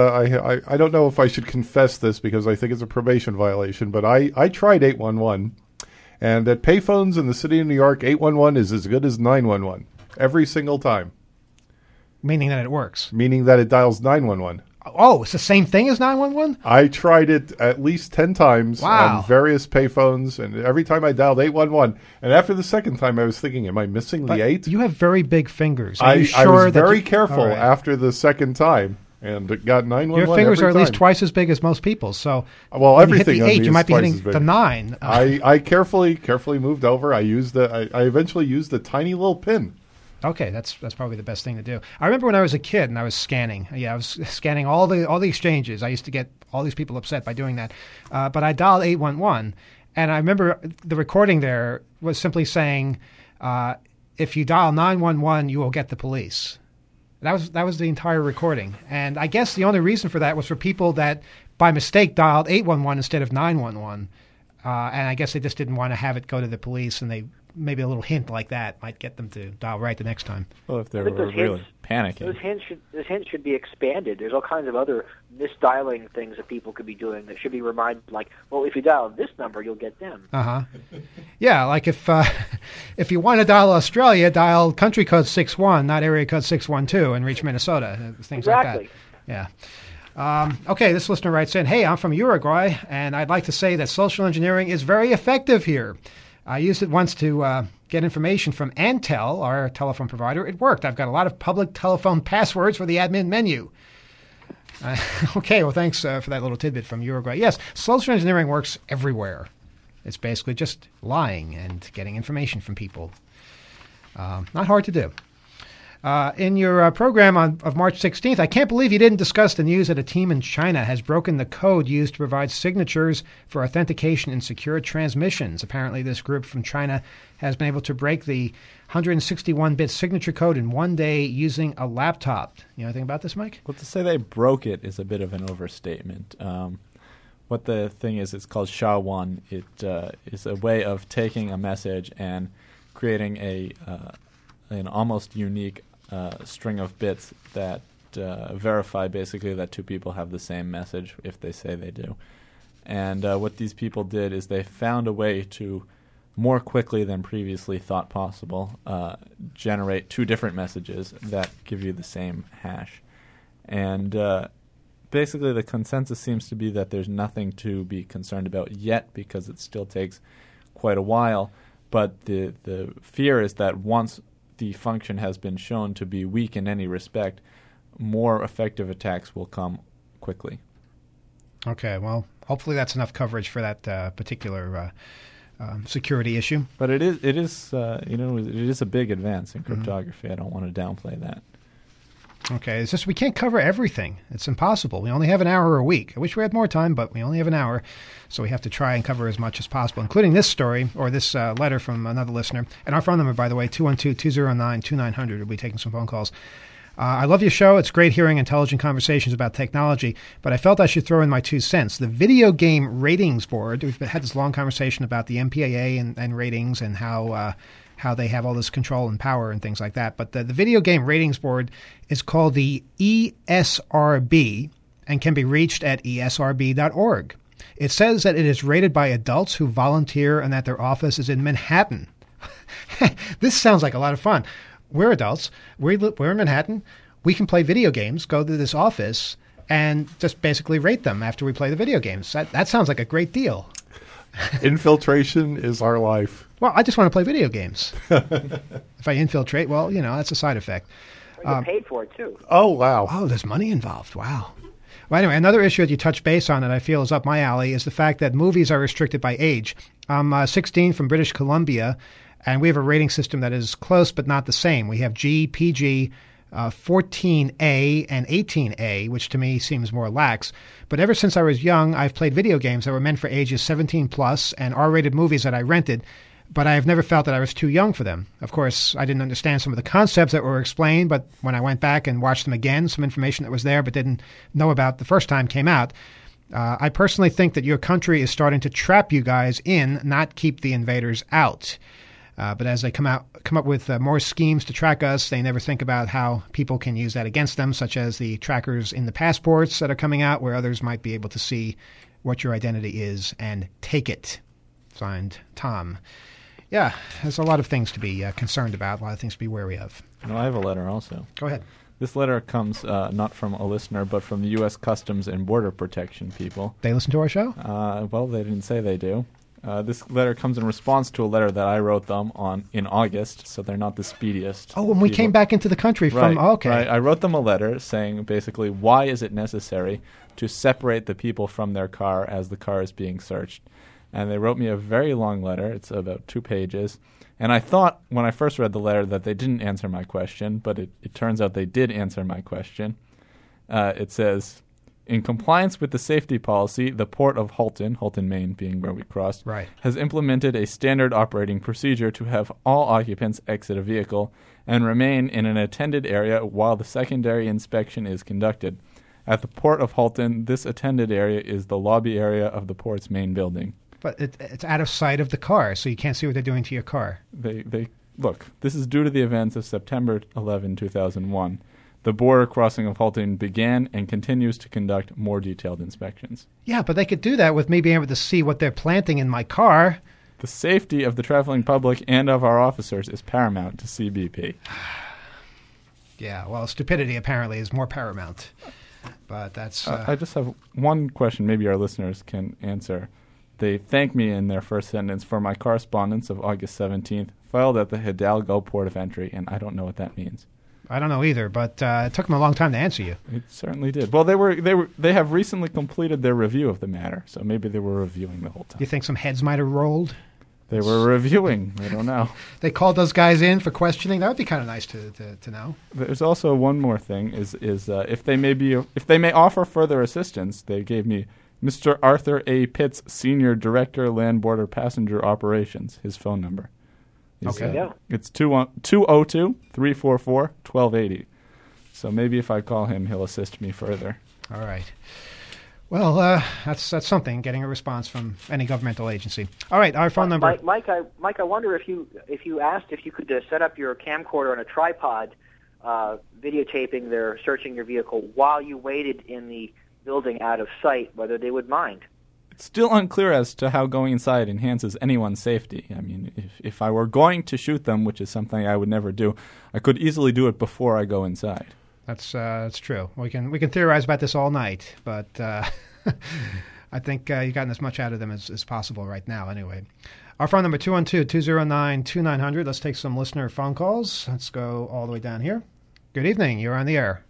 don't know if I should confess this because I think it's a probation violation, but I tried 811, and at payphones in the city of New York, 811 is as good as 911 every single time. Meaning that it works. Meaning that it dials 911. Oh, it's the same thing as 911? I tried it at least 10 times on various payphones, and every time I dialed 811, and after the second time I was thinking, am I missing the 8? You have very big fingers. I was very careful after the second time, and it got 911 Your fingers every are at least time. twice as big as most people's, so well, when everything you hit the 8, on me you might be is hitting twice as the big. 9. I carefully moved over. I eventually used a tiny little pin. Okay, that's probably the best thing to do. I remember when I was a kid and I was scanning. Yeah, I was scanning all the exchanges. I used to get all these people upset by doing that. But I dialed 811, and I remember the recording there was simply saying, if you dial 911, you will get the police. That was the entire recording. And I guess the only reason for that was for people that by mistake dialed 811 instead of 911. And I guess they just didn't want to have it go to the police, and they maybe a little hint like that might get them to dial right the next time. Well, if they I think were those really hints- panicking. Those hints should be expanded. There's all kinds of other misdialing things that people could be doing that should be reminded, like, well, if you dial this number, you'll get them. Yeah, like if you want to dial Australia, dial country code 61, not area code 612, and reach Minnesota. Things Exactly. like that. Yeah. Okay, this listener writes in, hey, I'm from Uruguay, and I'd like to say that social engineering is very effective here. I used it once to get information from Antel, our telephone provider. It worked. I've got a lot of public telephone passwords for the admin menu. Okay, well, thanks for that little tidbit from Uruguay. Yes, social engineering works everywhere. It's basically just lying and getting information from people. Not hard to do. In your program of March 16th, I can't believe you didn't discuss the news that a team in China has broken the code used to provide signatures for authentication in secure transmissions. Apparently, this group from China has been able to break the 161-bit signature code in one day using a laptop. You know anything about this, Mike? Well, to say they broke it is a bit of an overstatement. What the thing is, it's called SHA-1. It is a way of taking a message and creating an almost unique string of bits that verify basically that two people have the same message if they say they do. And what these people did is they found a way to more quickly than previously thought possible generate two different messages that give you the same hash. And basically the consensus seems to be that there's nothing to be concerned about yet because it still takes quite a while. But the fear is that once the function has been shown to be weak in any respect, more effective attacks will come quickly. Okay, well, hopefully that's enough coverage for that particular security issue. But it is a big advance in cryptography. I don't want to downplay that. Okay, it's just we can't cover everything. It's impossible. We only have an hour a week. I wish we had more time, but we only have an hour, so we have to try and cover as much as possible, including this story or this letter from another listener. And our phone number, by the way, 212-209-2900. We'll be taking some phone calls. I love your show. It's great hearing intelligent conversations about technology, but I felt I should throw in my 2 cents. The Video Game Ratings Board, we've had this long conversation about the MPAA and ratings and how they have all this control and power and things like that. But the Video Game Ratings Board is called the ESRB and can be reached at esrb.org. It says that it is rated by adults who volunteer and that their office is in Manhattan. This sounds like a lot of fun. We're adults. We're in Manhattan. We can play video games, go to this office, and just basically rate them after we play the video games. That sounds like a great deal. Infiltration is our life. Well, I just want to play video games. If I infiltrate, well, that's a side effect. You get paid for it, too. Oh, wow. Oh, there's money involved. Wow. Well, anyway, another issue that you touched base on that I feel is up my alley is the fact that movies are restricted by age. I'm 16 from British Columbia, and we have a rating system that is close but not the same. We have G, PG, 14A, and 18A, which to me seems more lax. But ever since I was young, I've played video games that were meant for ages 17 plus and R-rated movies that I rented, but I have never felt that I was too young for them. Of course, I didn't understand some of the concepts that were explained, but when I went back and watched them again, some information that was there but didn't know about the first time came out. I personally think that your country is starting to trap you guys in, not keep the invaders out. But as they come up with more schemes to track us, they never think about how people can use that against them, such as the trackers in the passports that are coming out, where others might be able to see what your identity is and take it. Signed, Tom. Yeah, there's a lot of things to be concerned about, a lot of things to be wary of. I have a letter also. Go ahead. This letter comes not from a listener, but from the U.S. Customs and Border Protection people. They listen to our show? Well, they didn't say they do. This letter comes in response to a letter that I wrote them in August, so they're not the speediest. Oh, when we came back into the country from... Right, okay. Right. I wrote them a letter saying basically why is it necessary to separate the people from their car as the car is being searched. And they wrote me a very long letter. It's about 2 pages. And I thought when I first read the letter that they didn't answer my question, but it turns out they did answer my question. It says... In compliance with the safety policy, the Port of Halton, Maine being where we crossed, right, has implemented a standard operating procedure to have all occupants exit a vehicle and remain in an attended area while the secondary inspection is conducted. At the Port of Halton, this attended area is the lobby area of the port's main building. But it's out of sight of the car, so you can't see what they're doing to your car. They look. This is due to the events of September 11, 2001. The border crossing of Halton began and continues to conduct more detailed inspections. Yeah, but they could do that with me being able to see what they're planting in my car. The safety of the traveling public and of our officers is paramount to CBP. Yeah, well, stupidity apparently is more paramount. But that's... I just have one question maybe our listeners can answer. They thank me in their first sentence for my correspondence of August 17th, filed at the Hidalgo port of entry, and I don't know what that means. I don't know either, but it took them a long time to answer you. It certainly did. Well, they have recently completed their review of the matter, so maybe they were reviewing the whole time. You think some heads might have rolled? They were reviewing. I don't know. They called those guys in for questioning. That would be kind of nice to know. There's also one more thing: is if they may offer further assistance, they gave me Mr. Arthur A. Pitts, Senior Director, Land Border Passenger Operations. His phone number. Okay. Yeah. It's 202-344-1280. So maybe if I call him, he'll assist me further. All right. Well, that's something, getting a response from any governmental agency. All right, our phone number. Mike, I wonder if you asked if you could set up your camcorder on a tripod, videotaping their searching your vehicle while you waited in the building out of sight, whether they would mind. It's still unclear as to how going inside enhances anyone's safety. I mean, if I were going to shoot them, which is something I would never do, I could easily do it before I go inside. That's true. We can theorize about this all night, but I think you've gotten as much out of them as possible right now anyway. Our phone number, 212-209-2900. Let's take some listener phone calls. Let's go all the way down here. Good evening. You're on the air.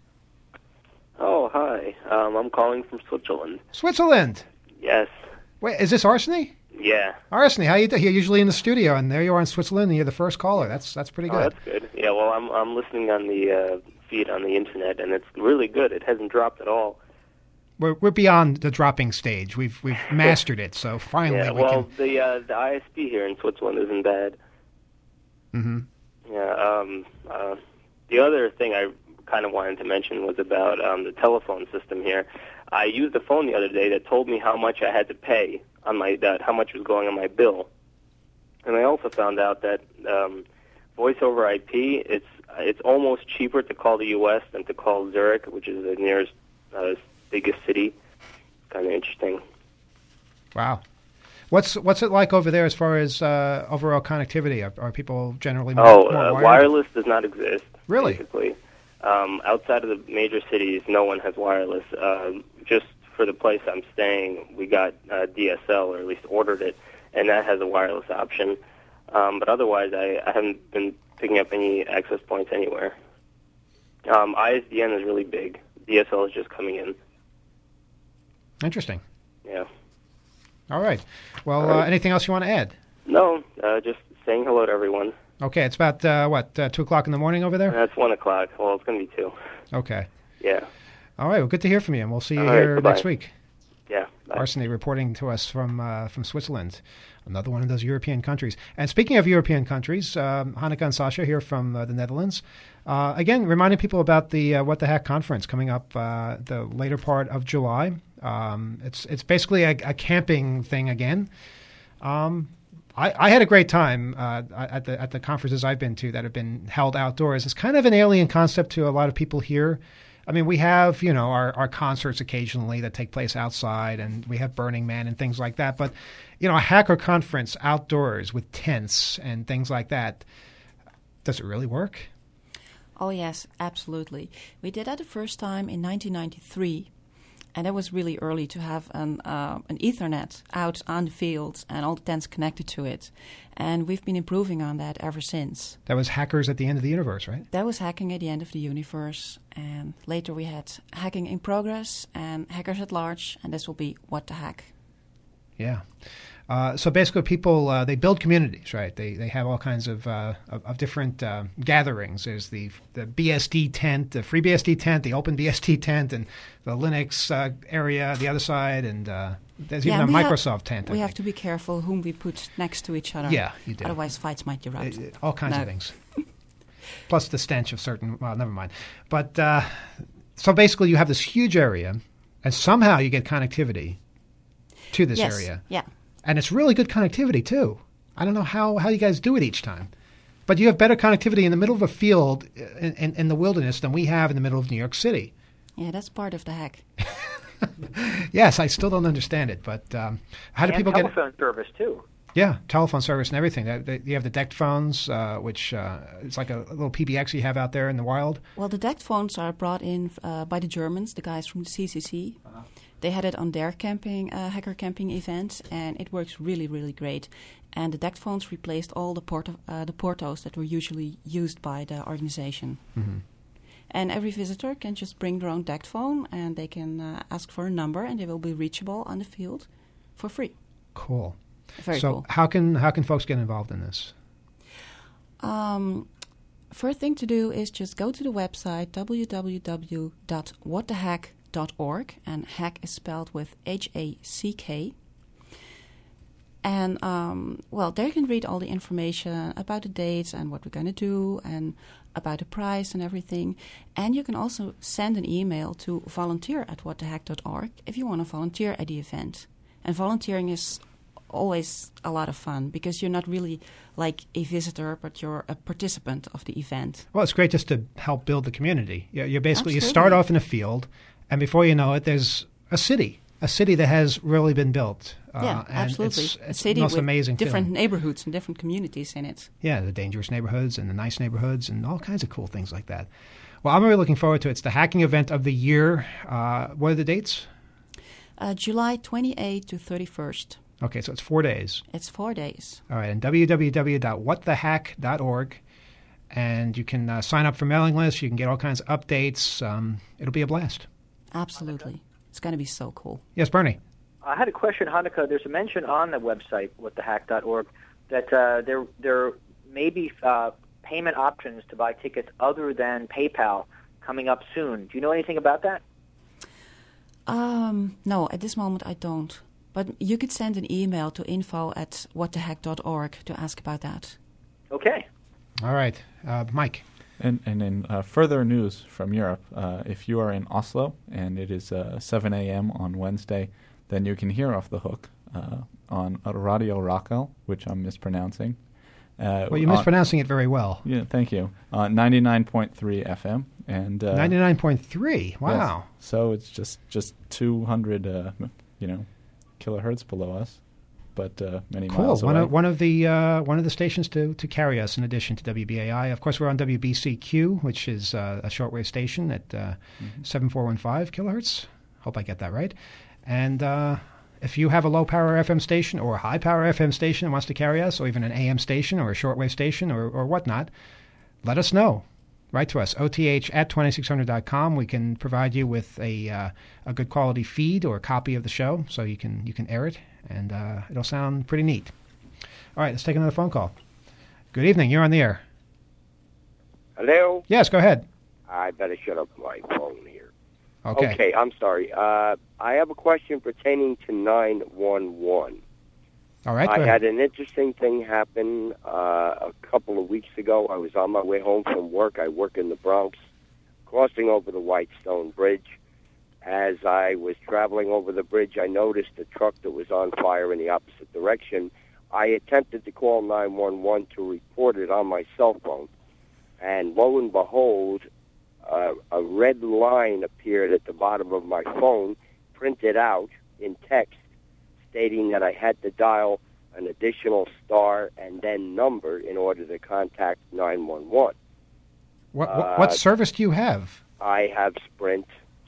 Oh, hi. I'm calling from Switzerland. Switzerland? Yes. Wait, is this Arseny? Yeah. Arseny, how you doing? You're usually in the studio, and there you are in Switzerland, and you're the first caller. That's pretty good. Oh, that's good. Yeah, well, I'm listening on the feed on the internet, and it's really good. It hasn't dropped at all. We're beyond the dropping stage. We've mastered it, so finally we can... the ISP here in Switzerland isn't bad. Mm-hmm. Yeah. The other thing I kind of wanted to mention was about the telephone system here. I used a phone the other day that told me how much I had to pay on how much was going on my bill, and I also found out that voice over IP, it's almost cheaper to call the U.S. than to call Zurich, which is the nearest biggest city. Kind of interesting. Wow. What's it like over there as far as overall connectivity? Are people generally more wireless does not exist. Really? Basically. Outside of the major cities, no one has wireless. Just for the place I'm staying, we got DSL, or at least ordered it, and that has a wireless option. But otherwise, I haven't been picking up any access points anywhere. ISDN is really big. DSL is just coming in. Interesting. Yeah. All right. Well, anything else you want to add? No, just saying hello to everyone. Okay, it's about, 2 o'clock in the morning over there? That's 1 o'clock. Well, it's going to be 2. Okay. Yeah. All right, well, good to hear from you, and we'll see you All here right, next week. Yeah. Bye. Arseny reporting to us from Switzerland, another one of those European countries. And speaking of European countries, Hanneke and Sasha here from the Netherlands. Again, reminding people about the What the Hack conference coming up the later part of July. It's basically a camping thing again. I had a great time at the conferences I've been to that have been held outdoors. It's kind of an alien concept to a lot of people here. I mean, we have, our concerts occasionally that take place outside, and we have Burning Man and things like that. But, a hacker conference outdoors with tents and things like that, does it really work? Oh, yes, absolutely. We did that the first time in 1993. And it was really early to have an Ethernet out on the field and all the tents connected to it. And we've been improving on that ever since. That was Hackers at the End of the Universe, right? That was Hacking at the End of the Universe. And later we had Hacking in Progress and Hackers at Large. And this will be What the Hack. Yeah. So basically people, they build communities, right? They have all kinds of different gatherings. There's the BSD tent, the FreeBSD tent, the OpenBSD tent, and the Linux area, the other side, and there's even a Microsoft tent. We have to be careful whom we put next to each other. Yeah, you do. Otherwise fights might erupt. All kinds of things. Plus the stench of certain, well, never mind. But so basically you have this huge area, and somehow you get connectivity to this area. Yeah. And it's really good connectivity, too. I don't know how you guys do it each time. But you have better connectivity in the middle of a field in the wilderness than we have in the middle of New York City. Yeah, that's part of the hack. Yes, I still don't understand it. But how do people get... telephone service, too. Yeah, telephone service and everything. You have the DECT phones, which it's like a little PBX you have out there in the wild. Well, the DECT phones are brought in by the Germans, the guys from the CCC. They had it on their hacker camping event, and it works really, really great. And the DECT phones replaced all the Portos that were usually used by the organization. Mm-hmm. And every visitor can just bring their own DECT phone, and they can ask for a number, and they will be reachable on the field for free. Cool. Very so cool. how can folks get involved in this? First thing to do is just go to the website www.whatthehack.org, and hack is spelled with HACK. And there you can read all the information about the dates and what we're going to do and about the price and everything. And you can also send an email to volunteer@whatthehack.org if you want to volunteer at the event. And volunteering is always a lot of fun because you're not really like a visitor, but you're a participant of the event. Well, it's great just to help build the community. You're basically, Absolutely. you start off in a field, and before you know it, there's a city that has really been built. Yeah, and absolutely. It's a city the most with amazing different feeling. neighborhoods and different communities in it. Yeah, the dangerous neighborhoods and the nice neighborhoods and all kinds of cool things like that. Well, I'm really looking forward to it. It's the hacking event of the year. What are the dates? July 28th to 31st. Okay, so it's 4 days. It's 4 days. All right, and www.whatthehack.org. And you can sign up for mailing lists. You can get all kinds of updates. It'll be a blast. Absolutely. It's going to be so cool. Yes, Bernie. I had a question, Hanukkah. There's a mention on the website, whatthehack.org, that there may be payment options to buy tickets other than PayPal coming up soon. Do you know anything about that? No, at this moment I don't. But you could send an email to info@whatthehack.org to ask about that. Okay. All right, Mike. And in further news from Europe, if you are in Oslo and it is 7 a.m. on Wednesday, then you can hear Off the Hook on Radio Rakel, which I'm mispronouncing. Well, you're mispronouncing it very well. Yeah, thank you. 99.3 FM. And 99.3, wow. Yes. So it's just 200, kilohertz below us, but many miles away. Cool. One of the stations to carry us in addition to WBAI. Of course, we're on WBCQ, which is a shortwave station at 7415 kilohertz. Hope I get that right. And if you have a low-power FM station or a high-power FM station that wants to carry us, or even an AM station or a shortwave station or whatnot, let us know. Write to us, oth@2600.com. We can provide you with a good quality feed or a copy of the show, so you can air it, and it'll sound pretty neat. All right, let's take another phone call. Good evening. You're on the air. Hello? Yes, go ahead. I better shut up my phone here. Okay. Okay, I'm sorry. I have a question pertaining to 911. All right, go I ahead. had an interesting thing happen a couple of weeks ago. I was on my way home from work. I work in the Bronx, crossing over the Whitestone Bridge. As I was traveling over the bridge, I noticed a truck that was on fire in the opposite direction. I attempted to call 911 to report it on my cell phone, and lo and behold, a red line appeared at the bottom of my phone, printed out in text, stating that I had to dial an additional star and then number in order to contact 911. What service do you have? I have Sprint.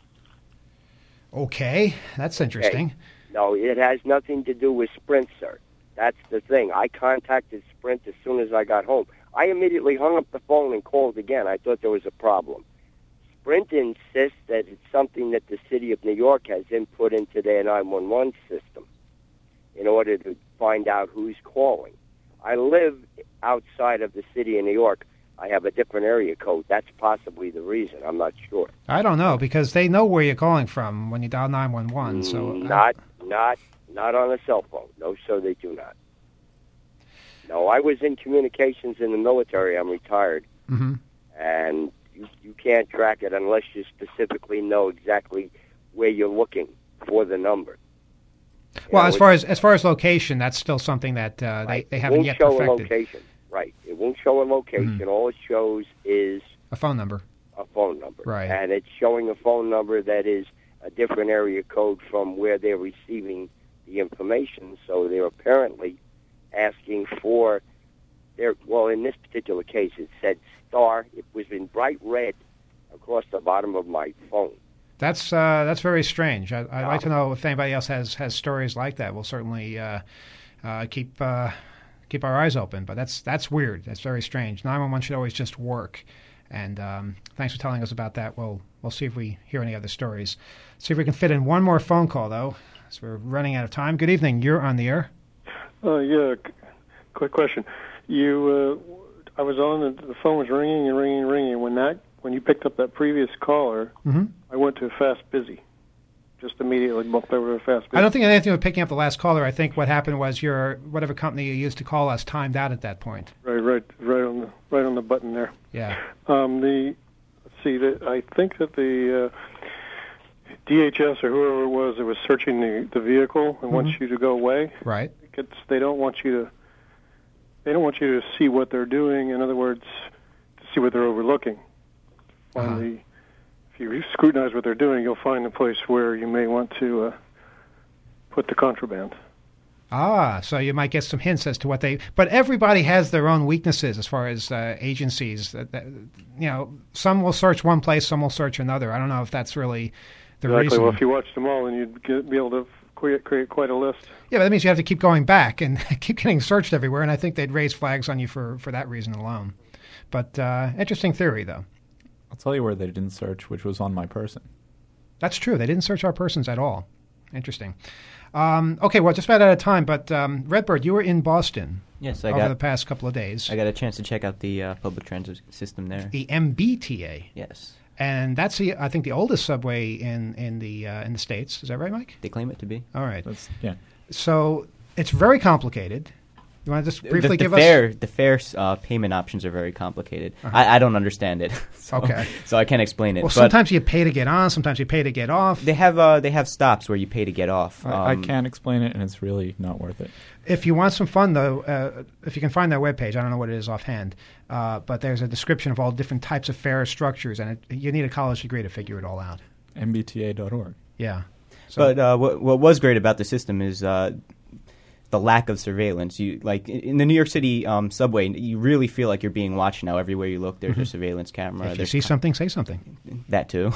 Okay, that's interesting. Okay. No, it has nothing to do with Sprint, sir. That's the thing. I contacted Sprint as soon as I got home. I immediately hung up the phone and called again. I thought there was a problem. Sprint insists that it's something that the city of New York has input into their 911 system in order to find out who's calling. I live outside of the city of New York. I have a different area code. That's possibly the reason. I'm not sure. I don't know, because they know where you're calling from when you dial 911. So Not on a cell phone. No, sir, they do not. No, I was in communications in the military. I'm retired. Mm-hmm. And you can't track it unless you specifically know exactly where you're looking for the number. Well, as far as location, that's still something that they haven't yet perfected. It won't show a location. Right. It won't show a location. All it shows is a phone number. A phone number. Right. And it's showing a phone number that is a different area code from where they're receiving the information. So they're apparently asking for well, in this particular case, it said star. It was in bright red across the bottom of my phone. That's very strange. I'd like to know if anybody else has stories like that. We'll certainly keep our eyes open. But that's weird. That's very strange. 911 should always just work. And thanks for telling us about that. We'll see if we hear any other stories. See if we can fit in one more phone call, though, as we're running out of time. Good evening. You're on the air. Yeah. Quick question. I was on. The phone was ringing and ringing and ringing. When you picked up that previous caller, I went to fast busy. Just immediately bumped over to fast busy. I don't think it had anything with picking up the last caller. I think what happened was your whatever company you used to call us timed out at that point. Right on the button there. Yeah. I think that the DHS or whoever it was that was searching the vehicle and wants you to go away. Right. They don't want you to see what they're doing. In other words, to see what they're overlooking. If you scrutinize what they're doing, you'll find a place where you may want to put the contraband. So you might get some hints as to what they... But everybody has their own weaknesses as far as agencies. Some will search one place, some will search another. I don't know if that's really the reason. Well, if you watched them all, then you'd be able to create quite a list. Yeah, but that means you have to keep going back and keep getting searched everywhere, and I think they'd raise flags on you for that reason alone. But interesting theory, though. I'll tell you where they didn't search, which was on my person. That's true. They didn't search our persons at all. Interesting. Okay, well, just about out of time, but Redbird, you were in Boston over the past couple of days. I got a chance to check out the public transit system there. The MBTA. Yes. And that's, I think, the oldest subway in the States. Is that right, Mike? They claim it to be. All right. Yeah. So it's very complicated. You want to just briefly give us... The fare payment options are very complicated. I don't understand it. So I can't explain it. Well, sometimes you pay to get on, sometimes you pay to get off. They have stops where you pay to get off. I can't explain it, and it's really not worth it. If you want some fun, though, if you can find their webpage, I don't know what it is offhand, but there's a description of all different types of fare structures, and you need a college degree to figure it all out. MBTA.org. Yeah. So, but what was great about the system is... the lack of surveillance. You like in the New York City subway, you really feel like you're being watched now. Everywhere you look, there's a surveillance camera. If you see something, say something. That too.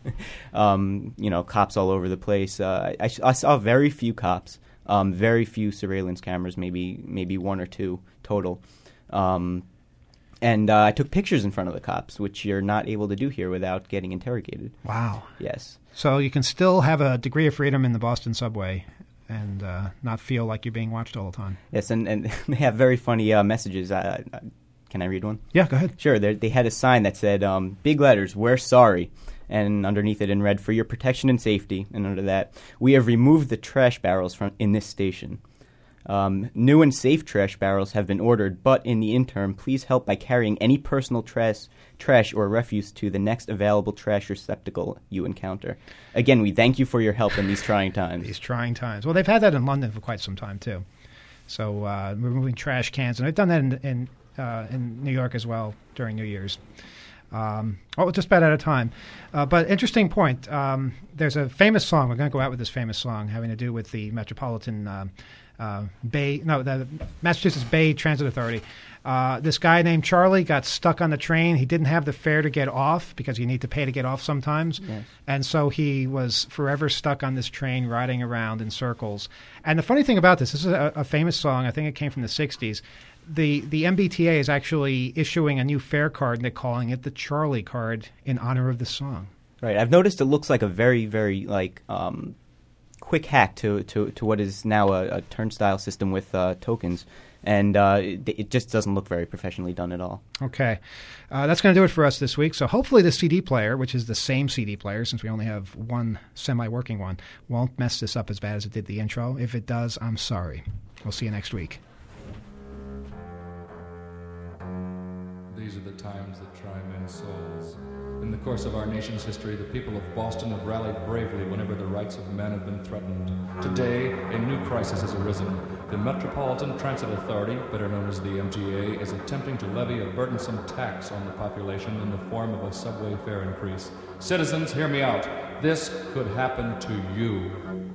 Cops all over the place. I saw very few cops, very few surveillance cameras, maybe one or two total. And I took pictures in front of the cops, which you're not able to do here without getting interrogated. Wow. Yes. So you can still have a degree of freedom in the Boston subway and not feel like you're being watched all the time. Yes, and they have very funny messages. Can I read one? Yeah, go ahead. Sure. They had a sign that said, big letters, we're sorry. And underneath it in red, for your protection and safety. And under that, we have removed the trash barrels in this station. New and safe trash barrels have been ordered, but in the interim, please help by carrying any personal trash or refuse to the next available trash receptacle you encounter. Again, we thank you for your help in these trying times. These trying times. Well, they've had that in London for quite some time, too. So removing trash cans. And they've done that in New York as well during New Year's. Just about out of time. But interesting point. There's a famous song. We're going to go out with this famous song having to do with the Metropolitan the Massachusetts Bay Transit Authority. This guy named Charlie got stuck on the train. He didn't have the fare to get off because you need to pay to get off sometimes. Yes. And so he was forever stuck on this train riding around in circles. And the funny thing about this is a famous song. I think it came from the 60s. The MBTA is actually issuing a new fare card, and they're calling it the Charlie card in honor of the song. Right. I've noticed it looks like a very, very quick hack to what is now a turnstile system with tokens, and it just doesn't look very professionally done at all. Okay. That's going to do it for us this week. So hopefully the CD player, which is the same CD player since we only have one semi-working one, won't mess this up as bad as it did the intro. If it does, I'm sorry. We'll see you next week. The these are the times that try men's souls. In the course of our nation's history, the people of Boston have rallied bravely whenever the rights of men have been threatened. Today, a new crisis has arisen. The Metropolitan Transit Authority, better known as the MTA, is attempting to levy a burdensome tax on the population in the form of a subway fare increase. Citizens, hear me out. This could happen to you.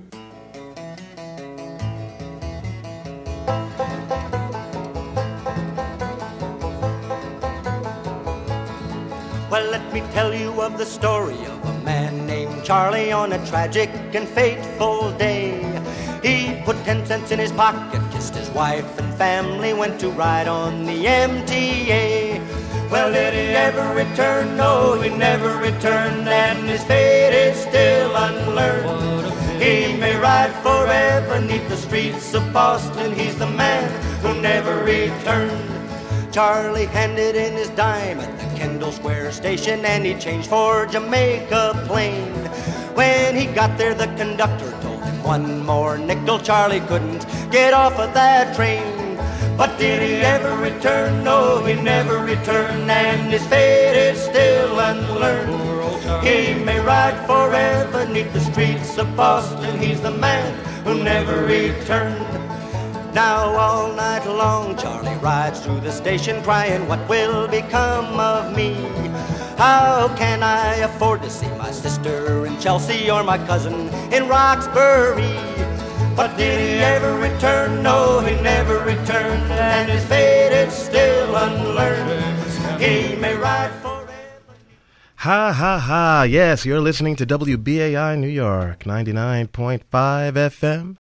Well, let me tell you of the story of a man named Charlie on a tragic and fateful day. He put 10 cents in his pocket, kissed his wife and family, went to ride on the MTA. Well, did he ever return? No, he never returned, and his fate is still unlearned. He may ride forever 'neath the streets of Boston. He's the man who never returned. Charlie handed in his dime at the Kendall Square station, and he changed for Jamaica Plain. When he got there, the conductor told him one more nickel. Charlie couldn't get off of that train. But did he ever return? No, he never returned, and his fate is still unlearned. He may ride forever 'neath the streets of Boston. He's the man who never returned. Now all night long Charlie rides through the station crying, what will become of me? How can I afford to see my sister in Chelsea or my cousin in Roxbury? But did he ever return? No, he never returned, and his fate is still unlearned. He may ride forever. Ha ha ha, yes, you're listening to WBAI New York, 99.5 FM.